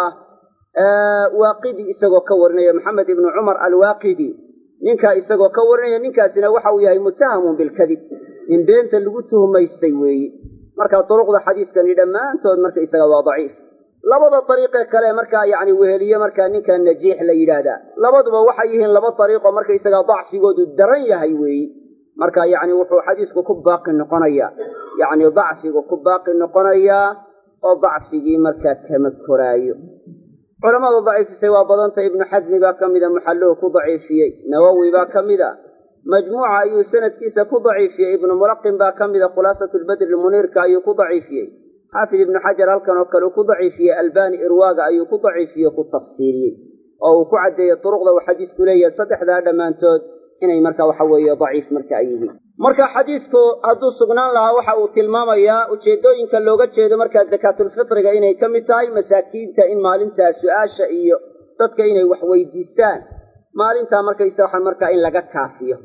waaqidi isagoo ka warinaya maxamed ibnu cumar alwaaqidi ninkaa isagoo ka warinaya ninkaasina waxa uu yahay muttahamun bilkadib nin beenta lagu tuhmaystay weeye marka duruqda xadiiskani dhammaantood marka isaga waa daciif labada dariiqee kale markaa yacni weheliye markaa ninka najiix la yidhaahdaa labaduba waxay yihiin laba dariiqoo marka isaga dacfigoodu daran yahay weeye marka yacni wuxuu xadiisku ku baaqi noqonayaa yacni dacfigu ku baaqi noqonayaa oo dacfigii markaa kama koraayo culamada daciifisay waa badanta ibnu xasmi baa ka mida muxalluhu ku daciifiyey nawowi baa ka mida majmuuca ayuu sanadkiisa ku daciifiyey ibnu mulaqin baa ka mida khulaasatulbadri muniirka ayuu ku daciifiyey xaafid ibnu xajar halkan oo kale uu ku daciifiyey albani irwaaga ayuu ku daciifiyey ku tafsiiriyey oo uu ku caddeeyey duruqda uu xadiisku leeyahay saddexdaa dhammaantood inay marka waxa weeye daciif marka ay yihiin marka xadiisku hadduu sugnaan lahaa waxa uu tilmaamayaa ujeeddooyinka looga jeedo markaa zakaatulfitriga inay ka mid tahay masaakiinta in maalintaa su-aasha iyo dadka inay wax weydiistaan maalintaa markaysa waxaan markaa in laga kaafiyo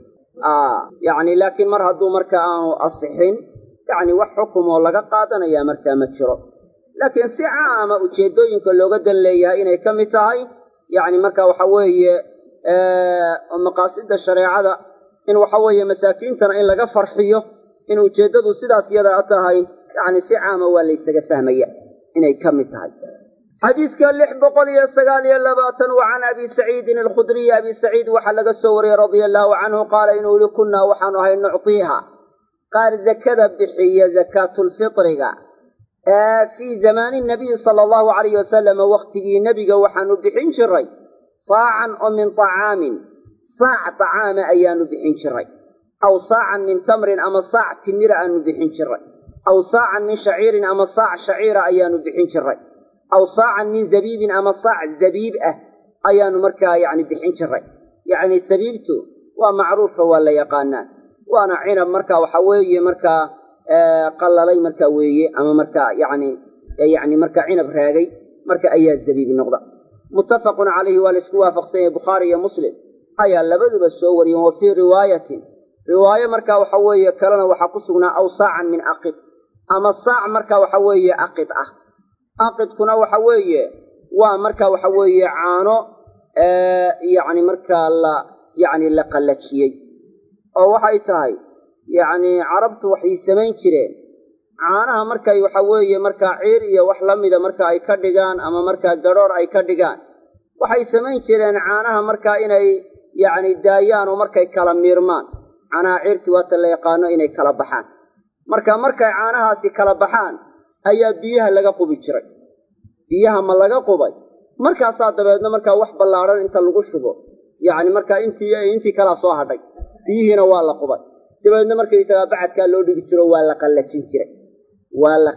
yacni laakiin mar hadduu marka aanu asixin yacni wax xukum oo laga qaadanayaa markaa ma jiro laakiin si caama ujeeddooyinka looga dan leeyahay inay ka mid tahay yacni marka waxa weeye maqaasida shareecada in waxa weeye masaakiintana in laga farxiyo in ujeeddadu sidaas yada tahay yacni si caama waa laysaga fahmaya inay ka mid tahay xadiiska 629 wa can abi saciidin alkhudriy abi saciid waxaa laga soo wariyey radia allaahu canhu qaala inuu yihi kunnaa waxaanu ahay nuctiiha qaar zakada bixiya zakaatulfitriga fii zamaani nabiyi sala allahu calayhi wasalam wakhtigii nebiga waxaanu bixin jiray saacan oo min طacaamin saac طacaama ayaanu bixin jiray aw saacan min tamrin ama saac timira aanu bixin jiray aw saacan min shaciirin ama saac shaciira ayaanu bixin jiray aw saacan min zabiibin ama saac zabiib ah ayaanu markaa yacni bixin jiray yacni sabiibtu waa macruufa waa la yaqaanaa waana cinab marka waxa weeye markaa qallalay marka weeye ama markaa yacni markaa cinab raagay marka ayaa zabiib noqda muttafaqun calayhi waa la isku waafaqsan yahay bukhaari iyo muslim ayaa labaduba soo wariyeen wa fii riwaayatin riwaayo marka waxa weeye kalena waxaa ku sugnaa aw saacan min aqid ama saac marka waxa weeye aqid ah aqidkuna waxa weeye waa marka waxa weeye caano yacni markaa la qallajiyey oo waxay tahay yacni carabtu waxay samayn jireen caanaha markay waxa weeye markaa ciir iyo wax la mida marka ay ka dhigaan ama markaa gadhoor ay ka dhigaan waxay samayn jireen caanaha markaa inay yacni daayaan oo markay kala miirmaan caanaha ciirkii waata la yaqaano inay kala baxaan markay caanahaasi kala baxaan ayaa biyaha laga qubi jiray biyaha ma laga qubay markaasaa dabeedna markaa wax ballaadhan inta lagu shubo yacni markaa intii kalaa soo hadhay biyihiina waa la qubay dabeedna markaysagaa bacadkaa loo dhigi jiro waa la qallajin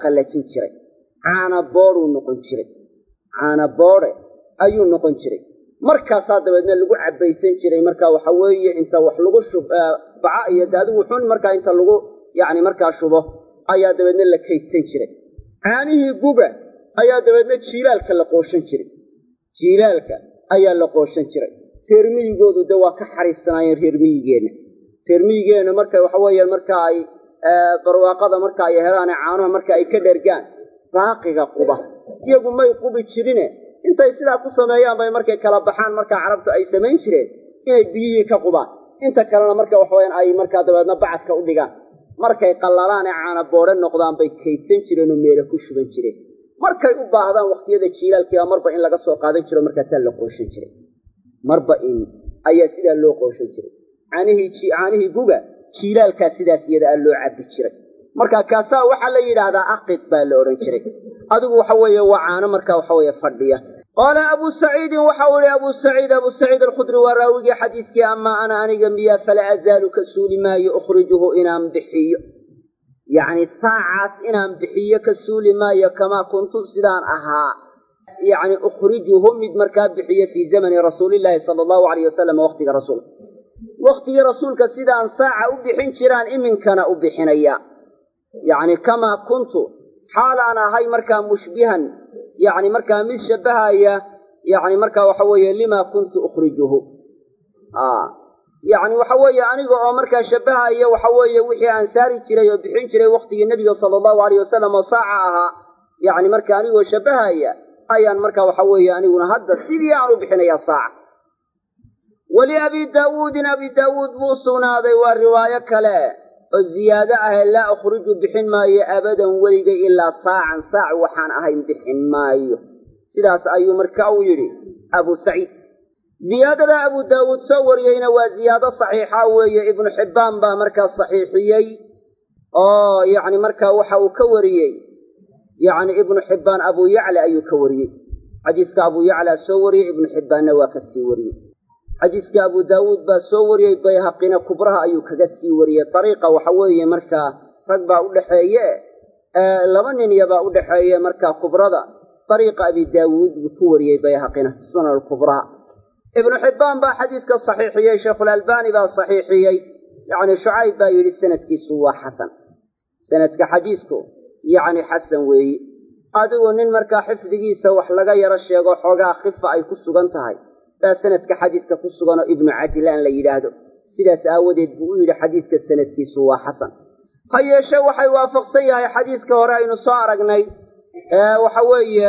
jiray caana boodhuu noqon jiray caana boodhe ayuu noqon jiray markaasaa dabeedna lagu cabbaysan jiray markaa waxa weeye inta wax lagu baca iyo daadigu xun markaa inta lagu yacni markaa shubo ayaa dabeedna la kaydsan jiray caanihii guba ayaa dabeedna jiilaalka la qooshan jiray jiilaalka ayaa la qooshan jiray reer miyigoodu de waa ka xariifsanaayeen reer miyigeenna marka waxa weeye marka ay barwaaqada marka ay helaan caanuha marka ay ka dhergaan baaqiga quba iyagu may qubi jirine intay sidaa ku sameeyaan bay markay kala baxaan marka carabtu ay samayn jireen inay biyihii ka qubaan inta kalena marka waxa weeyaan ay markaa dabeedna bacadka u dhigaan markay qallalaan ee caana boodhe noqdaan bay kaydsan jireen oo meelo ku shuban jireen markay u baahdaan waqtiyada jiilaalkiiba marba in laga soo qaadan jiro markaasaa la qooshan jiray marba in ayaa sidaa loo qooshan jiray caanihii guba jiilaalkaa sidaas iyada a loo cabbi jiray marka kaasaa waxaa la yidhaahdaa aqid baa la odhan jiray adigu waxa weeye waa caano marka waxa weeye fadhiya qaala abuu saciidin waxa uu ihi abuu saciid alkhudri waa raawigii xadiiskii amaa ana aniga miyaa fala azaalu ka suuli maayo ukhrijuhu inaan bixiyo yacni saacaas inaan bixiyo ka suuli maayo kamaa kuntu sidaan ahaa yacni ukhrijuhu mid markaa bixiyo fii zamani rasuulillaahi sala allahu alayh wasalam waqtigii rasuulka sidaan saaca u bixin jiraan iminkana u bixinaya yacni kamaa kuntu xaal aan ahay markaa mushbihan yacni markaa mid shabbahaya yacni markaa waxa weeye limaa kuntu ukhrijuhu yacni waxa weeye aniga oo markaa shabbahaya waxa weeye wixii aan saari jiray oo bixin jiray waqtigii nebiga sala allahu alayh wasalam oo saaca ahaa yacni marka anigoo shabbahaya ayaan markaa waxa weeye aniguna hadda sidii aan u bixinayaa saaca waliabi daawuudin abi daawuud buu sugnaaday waa riwaayo kale oo ziyaado ahee laa ukhriju bixin maayo abadan weligay ilaa saacan saac waxaan ahayn bixin maayo sidaas ayuu marka uu yidhi abuu saciid ziyaadada abuu daawuud soo wariyeyna waa ziyaado saxiixa weeye ibnu xibbaan baa markaa saxiixiyey oo yacni markaa waxa uu ka wariyey yacni ibnu xibbaan abuu yacla ayuu ka wariyey xadiiska abuu yacla soo wariyey ibnu xibbaanna waa ka sii wariyey xadiiska abuu daawuud baa soo wariyey bayhaqina kubraha ayuu kaga sii wariyey dariiqa waxa weeye markaa rag baa u dhexeeye laba nin yabaa u dhexeeye markaa kubrada dariiqa abi daawuud buu ku wariyey bayhaqina sunan alkubraha ibnu xibbaan baa xadiiska saxiixiyey sheikhulalbani baa saxiixiyey yacni shucayb baa yidhi sanadkiisu waa xasan sanadka xadiisku yacni xasan weeye adigu nin markaa xifdigiisa wax laga yaro sheego xoogaa khifa ay ku sugan tahay baa sanadka xadiiska ku suganoo ibnu cajlaan la yidhaahdo sidaas aawadeed buu u yidhi xadiiska sanadkiisu waa xasan ha yeeshe waxay waafaqsan yahay xadiiska hore aynu soo aragnay waxa weeye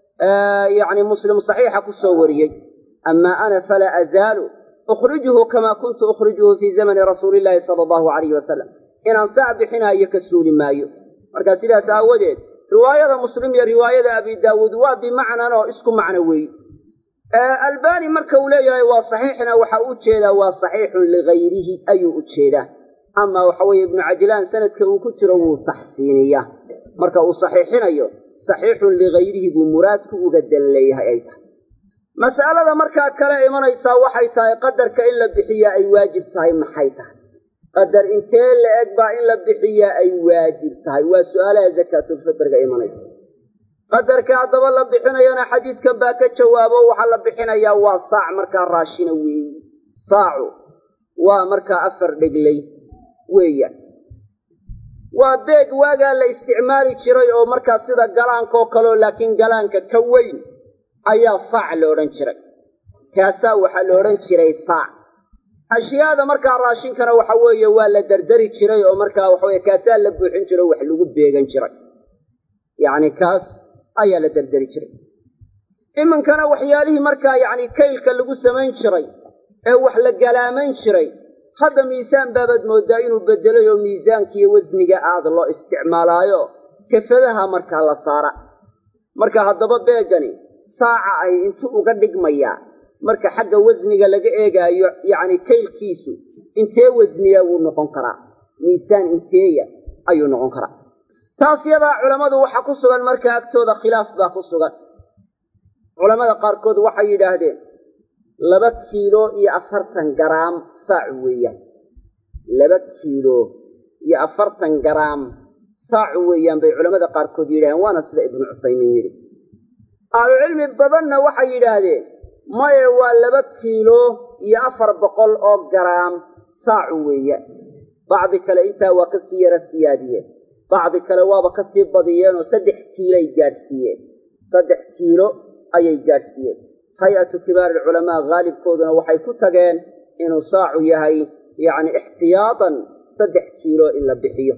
yacni muslim saxiixa ku soo wariyey amaa ana falaa azaalu ukhrijuhu kamaa kuntu ukhrijuhu fii zamani rasuulillaahi sala allahu alayhi wasalam inaan saac bixinaayo ka suuli maayo marka sidaas aawadeed riwaayada muslim iyo riwaayada abi daawuud waa bimacnan oo isku macno weeye albani marka uu leeyahay waa saxiixna waxa u jeedaa waa saxiixun ligayrihi ayuu u jeedaa ama waxa weeye ibnu cajlaan sanadka uu ku jiro wuu taxsiiniyaa marka uu saxiixinayo saxiixun ligayrihi buu muraadku uga dan leeyahay ay tahay mas'alada markaa kale imanaysaa waxay tahay qadarka in la bixiyaa ay waajib tahay maxay tahay qadar intee la eg baa in la bixiyaa ay waajib tahay waa su'aalaha zakaatulfitriga imanaysa qadarka haddaba la bixinayana xadiiskan baa ka jawaabo waxaa la bixinayaa waa saac markaa raashina weeye saacu waa markaa 4 dheglay weeyaan waa beeg waagaa la isticmaali jiray oo markaa sida galaankaoo kaleo laakiin galaanka ka weyn ayaa saac la odhan jiray kaasaa waxaa la odhan jiray saac ashyaada markaa raashinkana waxa weeye waa la dardari jiray oo markaa waxaweye kaasaa la buuxin jiray oo wax lagu beegan jiray yacni kaas ayaa la dardari jiray iminkana waxyaalihii markaa yacni kaylka lagu samayn jiray ee wax la galaamayn jiray hadda miisaan baabaad mooddaa inuu beddelay oo miisaankiiyo wasniga aad loo isticmaalaayo kafadaha markaa la saara marka haddaba beegani saaca ay intuu uga dhigmayaa marka xagga wasniga laga eegaayo yacni kaylkiisu intee wasniya wuu noqon karaa miisaan inteeya ayuu noqon karaa taas yadaa culammadu waxa ku sugan markaa agtooda khilaaf baa ku sugan culammada qaarkood waxay yidhaahdeen 2 kiilo iyo 40 garaam saac weeyaan 2 kiilo iyo 40 garaam saac weeyaan bay culammada qaarkood yidhahdeen waana sida ibnu cusaymiin yidhi ahlucilmi badanna waxay yidhaahdeen maye waa 2 kiilo iyo 400 oo garaam saac weeye bacdi kale intaa waa ka sii yara siyaadiyeen bacdi kale waaba ka sii badiyeen oo 3 kiilo ay gaarsiiyeen 3 kiilo ayay gaarsiiyeen hay'atu kibaar ulama gaalibkooduna waxay ku tageen inuu saacu yahay yani ihtiyaatan 3 kiilo in la bixiyo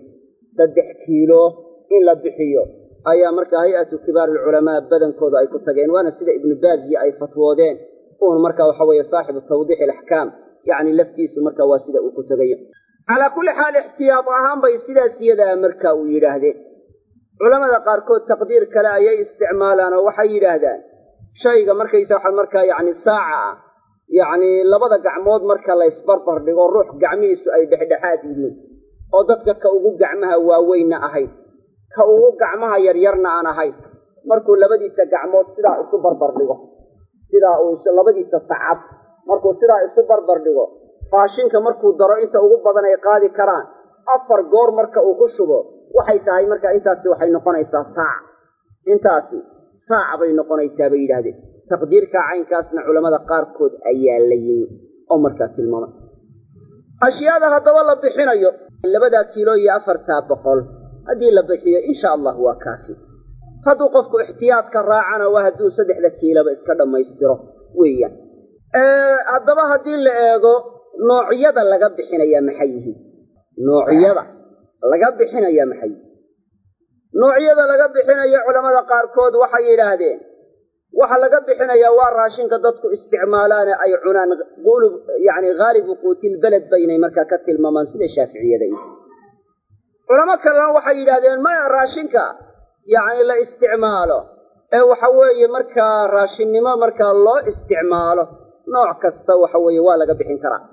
3 kiilo in la bixiyo ayaa marka hay'atu kibaar ulama badankooda ay ku tageen waana sida ibn baazi ay fatwoodeen oo marka waxa weeye saaxibu tawdiix al-ahkaam yani laftiisu marka waa sida uu ku tagayo ala kulli xaal ihtiyaat ahaan bay sidaasiyada marka uu yiraahdeen culimada qaar kood taqdiir kale ayay isticmaalaan oo waxay yiraahdaan shayga markaysa waxa marka yani saaca yani labada gacmood marka la isbarbar dhigo ruux gacmihiisu ay dhexdhexaad yihiin oo dadka ka ugu gacmaha waaweyna ahayd ka ugu gacmaha yaryarna aan ahayd markuu labadiisa gacmood sidaa isu barbar dhigo sidaa uu labadiisa sacab markuu sidaa isu barbar dhigo faashinka markuu daro inta ugu badan ay qaadi karaan 4 goor marka uu ku shubo waxay tahay marka intaasi waxay noqonaysaa saac intaasi saac bay noqonaysaa bay yiraahdeen taqdiirka caynkaasna culimada qaar kood ayaa la yimi oo marka tilmaamay ashyaada hadaba la bixinayo 2 kiilo iyo 400 hadii la bixiyo insha Allah waa kaafi hadduu qofku ihtiyaadka raacana waa hadduu 3 kiilo iska dhameystiro weeyaan hadaba hadii la eego noocyada laga bixinaya maxay yihiin noocyada laga bixinaya maxay noocyada laga bixinaya culimada qaar kood waxay yiraahdeen waxa laga bixinaya waa raashinka dadku isticmaalaan ay cunaan qulub yani ghalib quutil balad baynay marka ka tilmaamaan sida shaafiiciyada culama kale waxay yiraahdeen ma raashinka yani la isticmaalo ee waxa weeye marka raashinnimo marka loo isticmaalo nooc kasta waxa weeye waa laga bixin karaa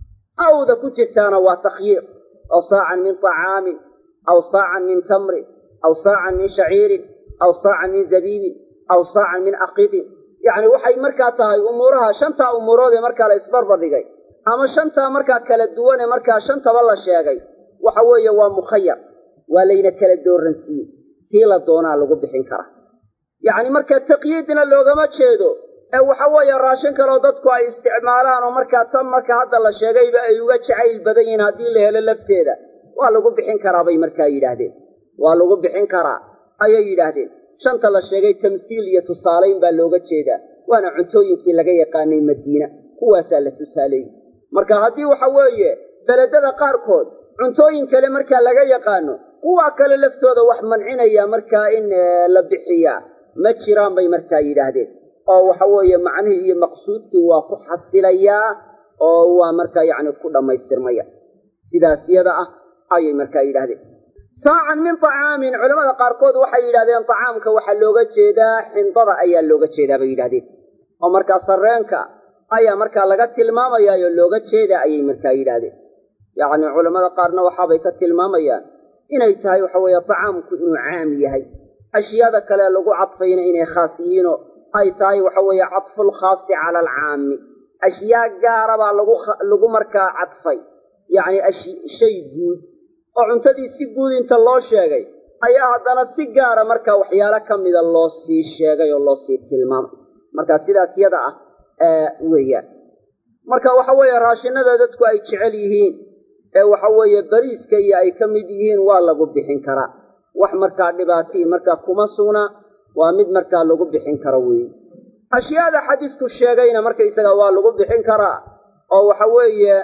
awda ku jirtaana waa takhyiir aw saacan min ta'aam aw saacan min tamr aw saacan min shaciir aw saacan min zabib aw saacan min aqid yani waxay marka tahay umuraha shanta umurood marka la isbarbar dhigay ama shanta marka kala duwan marka shantaba la sheegay waxa weeye waa mukhayyar waa layna kala dooransiiyay tii la doonaa lagu bixin karaa yani marka taqyiidna loogama jeedo ee waxa weeye raashin kale oo dadku ay isticmaalaan oo marka tan marka hadda la sheegayba ay uga jacayl badan yihiin hadii la helo lafteeda waa lagu bixin karaa bay marka yiraahdeen waa lagu bixin karaa ayay yiraahdeen shanta la sheegay tamthiil iyo tusaaleyn baa looga jeedaa waana cuntooyinkii laga yaqaanay Madiina kuwaas la tusaaleeyay marka hadii waxa weeye beledada qaar kood cuntooyin kale marka laga yaqaano kuwa kale laftooda wax mancinaya marka in la bixiya ma jiraan bay marka yiraahdeen oo waxa weeye macnaheedu iyo maqsuudkii waa ku xasilaya oo waa marka yani ku dhameystirmaya sidaas yada ah ayay marka yiraahdeen saacan min ta'aamin culimada qaar kood waxay yiraahdeen ta'aamka waxa looga jeedaa xindada ayaa looga jeedaa bay yiraahdeen oo marka sareenka ayaa marka laga tilmaamayaa looga jeedaa ayay marka yiraahdeen yani culimada qaarna waxa bay ka tilmaamayaan inay tahay waxa weeye ta'aamku inuu caam yahay ashyaada kale lagu cadfayna inay khaas yihiin ay tahay waxa weeye cadful khaas ala al-aam ashyaa gaara baa lagu marka cadfay yani shay guud oo cuntadii si guud inta loo sheegay ayaa haddana si gaara marka waxyaalo kamida loo sii sheegay oo loo sii tilmaamay marka sidaas yada ah weeyaan marka waxa weeye raashinada dadku ay jecel yihiin ee waxa weeye bariiska iyo ay kamid yihiin waa lagu bixin karaa wax marka dhibaato marka kuma sugna waa mid marka lagu bixin karo weey ashyaada xadiisku sheegayna marka isaga waa lagu bixin karaa oo waxa weeye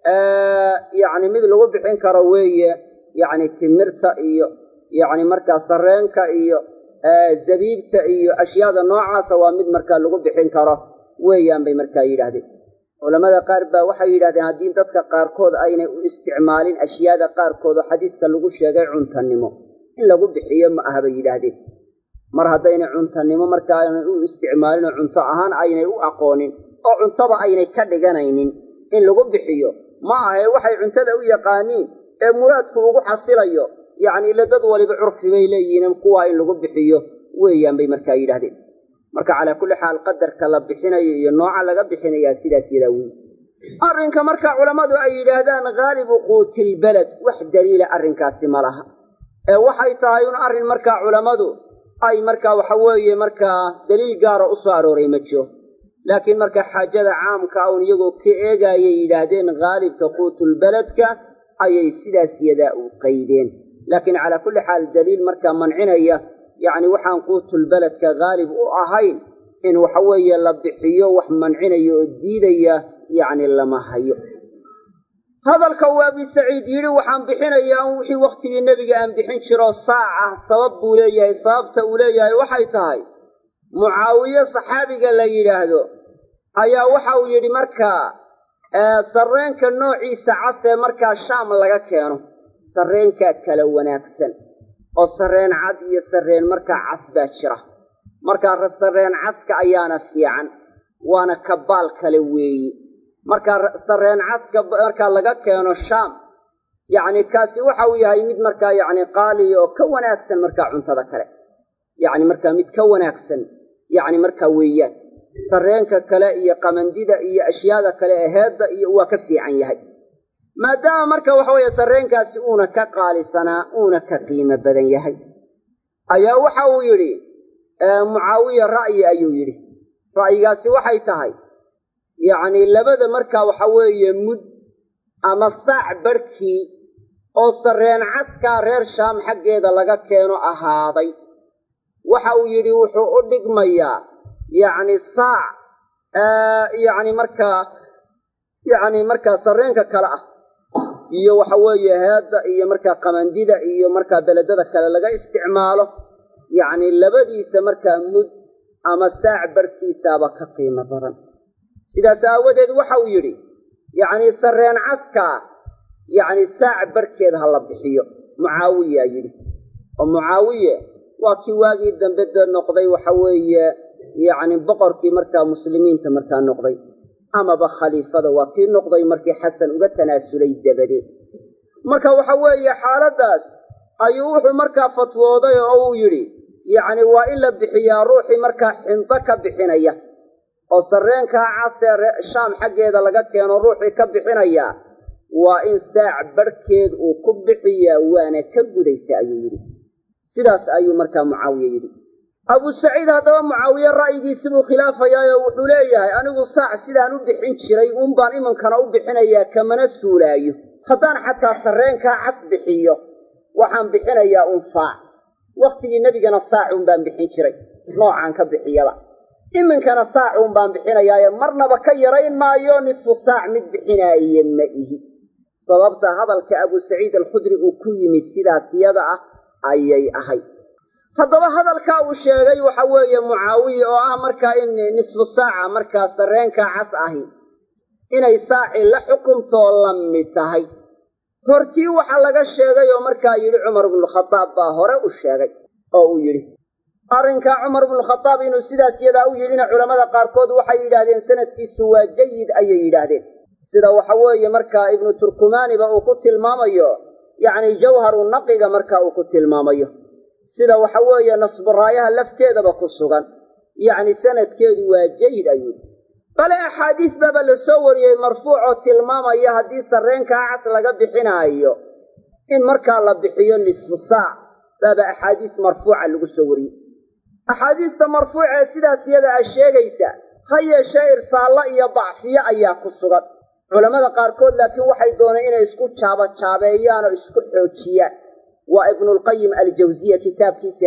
yani mid lagu bixin karo weeye yani timirta iyo yani marka sareenka iyo zabiibta iyo ashyaada noocaas waa mid marka lagu bixin karo weeyaan bay marka yiraahdeen culimada qaar baa waxay yiraahdeen hadii dadka qaar kood aynay u isticmaalin ashyaada qaar kood oo xadiiska lagu sheegay cuntanimo in lagu bixiyo ma aha bay yiraahdeen mar hadayna cuntanimo marka aynay u isticmaalin cunto ahaan aynay u aqoonin oo cuntaba aynay ka dhiganaynin in lagu bixiyo ma aha waxay cuntada u yaqaaniin ee muraadku ugu xasilayo yani ila dad waliba curfi bay leeyihiin kuwa in lagu bixiyo weeyaan bay marka yiraahdeen marka ala kulli xaal qadarka la bixinayo iyo nooca laga bixinayaa sidaas yada weey arrinka marka culimadu ay yiraahdaan ghaalibu quutil balad wax daliil arrinkaasi malaha ee waxay tahay in arrin marka culimadu ay marka waxa weeye marka daliil gaar ah u soo arooray ma jiro laakiin marka xaajada caamka un iyagoo ka eegaayay yidhaahdeen haalibka quutulbeledka ayay sidaas yadaa u qaydeen laakiin calaa kulli xaal daliil markaa mancinaya yacni waxaan quutulbeledka haalib u ahayn in waxa weeye la bixiyo wax mancinaya oo diidaya yacni lama hayo hadalka uu abi saciid yidhi waxaan bixinayaa un wixii wakhtigii nebiga aan bixin jiro saac ah sabab buu leeyahay sababta uu leeyahay waxay tahay mucaawiye saxaabiga la yidhaahdo ayaa waxa uu yidhi markaa sarreenka noociisa cas ee markaa shaam laga keeno sarreenkaa kala wanaagsan oo sarreen cad iyo sarreen markaa cas baa jira markaa sarreen caska ayaana fiican waana kabaal kale weeye markaa sarreen caska markaa laga keeno shaam yacni kaasi waxa uu yahay mid markaa yacni qaaliya oo ka wanaagsan markaa cuntada kale yacni markaa mid ka wanaagsan yacni markaa weeyaan sarreenka kale iyo qamandida iyo ashyaada kale ee heedda iyo waa ka fiican yahay maadaama marka waxa weeye sarreenkaasi uuna ka qaalisanaa uuna ka qiimo badan yahay ayaa waxa uu yidhi mucaawiya ra'yi ayuu yidhi ra'yigaasi waxay tahay yacni labada markaa waxa weeye mud ama saac barhkii oo sarreen caskaa reer shaam xaggeeda laga keeno ahaaday waxa uu yidhi wuxuu u dhigmayaa yacni saac yacni markaa sarreenka kale ah iyo waxa weeye heedda iyo markaa qamandida iyo markaa beledada kale laga isticmaalo yacni labadiisa markaa mud ama saac barhkiisaaba ka qiimo badan sidaas aawadeed waxa uu yidhi yacni sarreen caskaa yacni saac barhkeed ha la bixiyo mucaawiyaa yidhi oo mucaawiye waa kii waagii dambe dee noqday waxa weeye yacni boqorkii markaa muslimiinta markaa noqday amaba khaliifada waa kii noqday markii xasan uga tanaasulay dabadeed marka waxa weeye xaaladdaas ayuu wuxuu markaa fatwooday oo uu yidhi yacni waa in la bixiyaa ruuxii markaa xinto ka bixinaya oo sarreenkaa casee shaam xaggeeda laga keeno ruuxii ka bixinaya waa in saac barhkeed uu ku bixiyaa waana ka gudaysa ayuu yidhi sidaas ayuu markaa mucaawiye yidhi abu saciid haddaba mucaawiye ra'yigiisi buu khilaafayaayoo wuxuu leeyahay anigu saac sidaan u bixin jiray uunbaan imankana u bixinayaa kamana suulaayo haddaan xataa sarreenkaa cas bixiyo waxaan bixinayaa un saac wakhtigii nebigana saacuun baan bixin jiray noocaan ka bixiyaba iminkana saacuun baan bixinayaaye marnaba ka yarayn maayo nisfu saac mid bixinaaye ma ihi sababta hadalka abu saciid alkhudri uu ku yimi sidaas yada ah ayay ahayd haddaba hadalkaa uu sheegay waxa weeye mucaawiye oo ah markaa in nisfu saaca markaa sarreenkaa cas ahi inay saaci la xukuntoo la mid tahay hortii waxaa laga sheegay oo markaa yidhi cumar ibnukhadaab baa hore u sheegay oo uu yidhi arrinkaa cumar ibnukhadaab inuu sidaas yadaa u yidhina culammada qaarkood waxay yidhaahdeen sanadkiisu waa jayid ayay yidhaahdeen sida waxa weeye markaa ibnu turkumaaniba uu ku tilmaamayo yacni jawharu naqiga markaa uu ku tilmaamayo sida waxa weeye nasburaayaha lafteedaba ku sugan yacni sanadkeedu waa jayid ayuu yidhi bale axaadiis baaba la soo wariyey marfuucoo tilmaamaya haddii sarreenkaa cas laga bixinaayo in markaa la bixiyo nisfu saac baaba axaadiis marfuuca lagu soo wariyey axaadiista marfuucee sidaas yada a sheegaysa ha yeeshee irsaallo iyo dacfiyo ayaa ku sugan culammada qaarkood laakiin waxay dooneen inay isku jaabeeyaan oo isku xoojiyaan waa ibnulqayim aljawsiya kitaabkiisa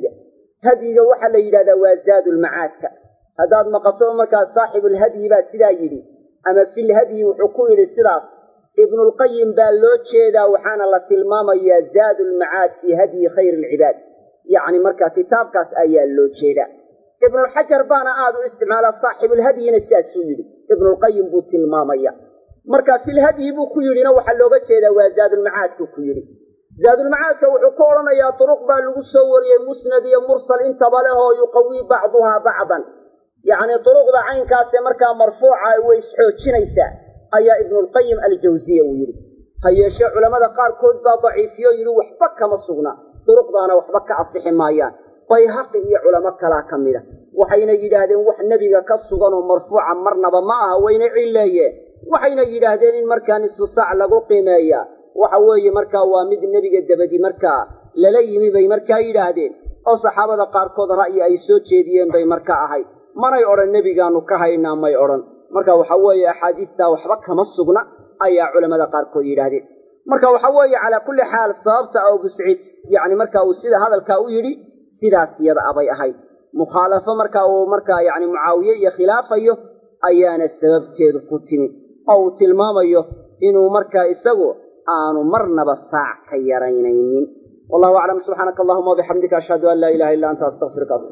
hadyiga waxaa la yidhahdaa waa zaadulmacaadka haddaad maqato markaa saaxibulhadyi baa sidaa yidhi ama filhadyi wuxuu ku yidhi sidaas ibnulqayim baa loo jeedaa waxaana la tilmaamayaa zaadulmacaad fii hadyi khayr alcibaad yacni markaa kitaabkaas ayaa loo jeedaa ibnulxajar baana aad u isticmaalaa saaxibulhadyina sidaasuu yidhi ibnulqayim buu tilmaamaya marka filhadyi buu ku yidhina waxaa looga jeedaa waa zaadulmacaadku ku yidhi zaadulmacaadka wuxuu ku odhanayaa turuq baa lagu soo wariyey musnad iyo mursal intaba leh oo yuqawii bacduhaa bacdan yacni turuqda caynkaasee markaa marfuuca way isxoojinaysaa ayaa ibnulqayim aljawsiya uu yidhi ha yeeshee culammada qaarkood baa daciifiyo yidhi waxba kama sugna duruqdaana waxba ka asixi maayaan bayhaqi iyo culamo kalaa ka mida waxayna yidhaahdeen wax nebiga ka sugan oo marfuuca marnaba ma aha wayna cilleeyeen waxayna yidhaahdeen in markaa nisfu saac lagu qiimeeyaa waxa weeye markaa waa mid nebiga dabadi markaa lala yimi bay markaa yidhaahdeen oo saxaabada qaarkood ra'yi ay soo jeediyeen bay markaa ahayd manay odhan nebigaannu ka haynaa may odhan marka waxa weeye axaadiistaa waxba kama sugna ayaa culammada qaarkood yidhaahdeen marka waxa weeye calaa kulli xaal sababta Abu Saciid yacni marka uu sida hadalkaa u yidhi sidaas iyada abay ahayd mukhaalafo marka uu markaa yacni Mucaawiye iyo khilaafayo ayaana sababteedu ku timid oo uu tilmaamayo inuu markaa isagu aanu marnaba saac ka yaraynaynin wallahu aclam subxaanaka allahuma wabixamdika ashhadu an laa ilaaha illa anta astaghfiruka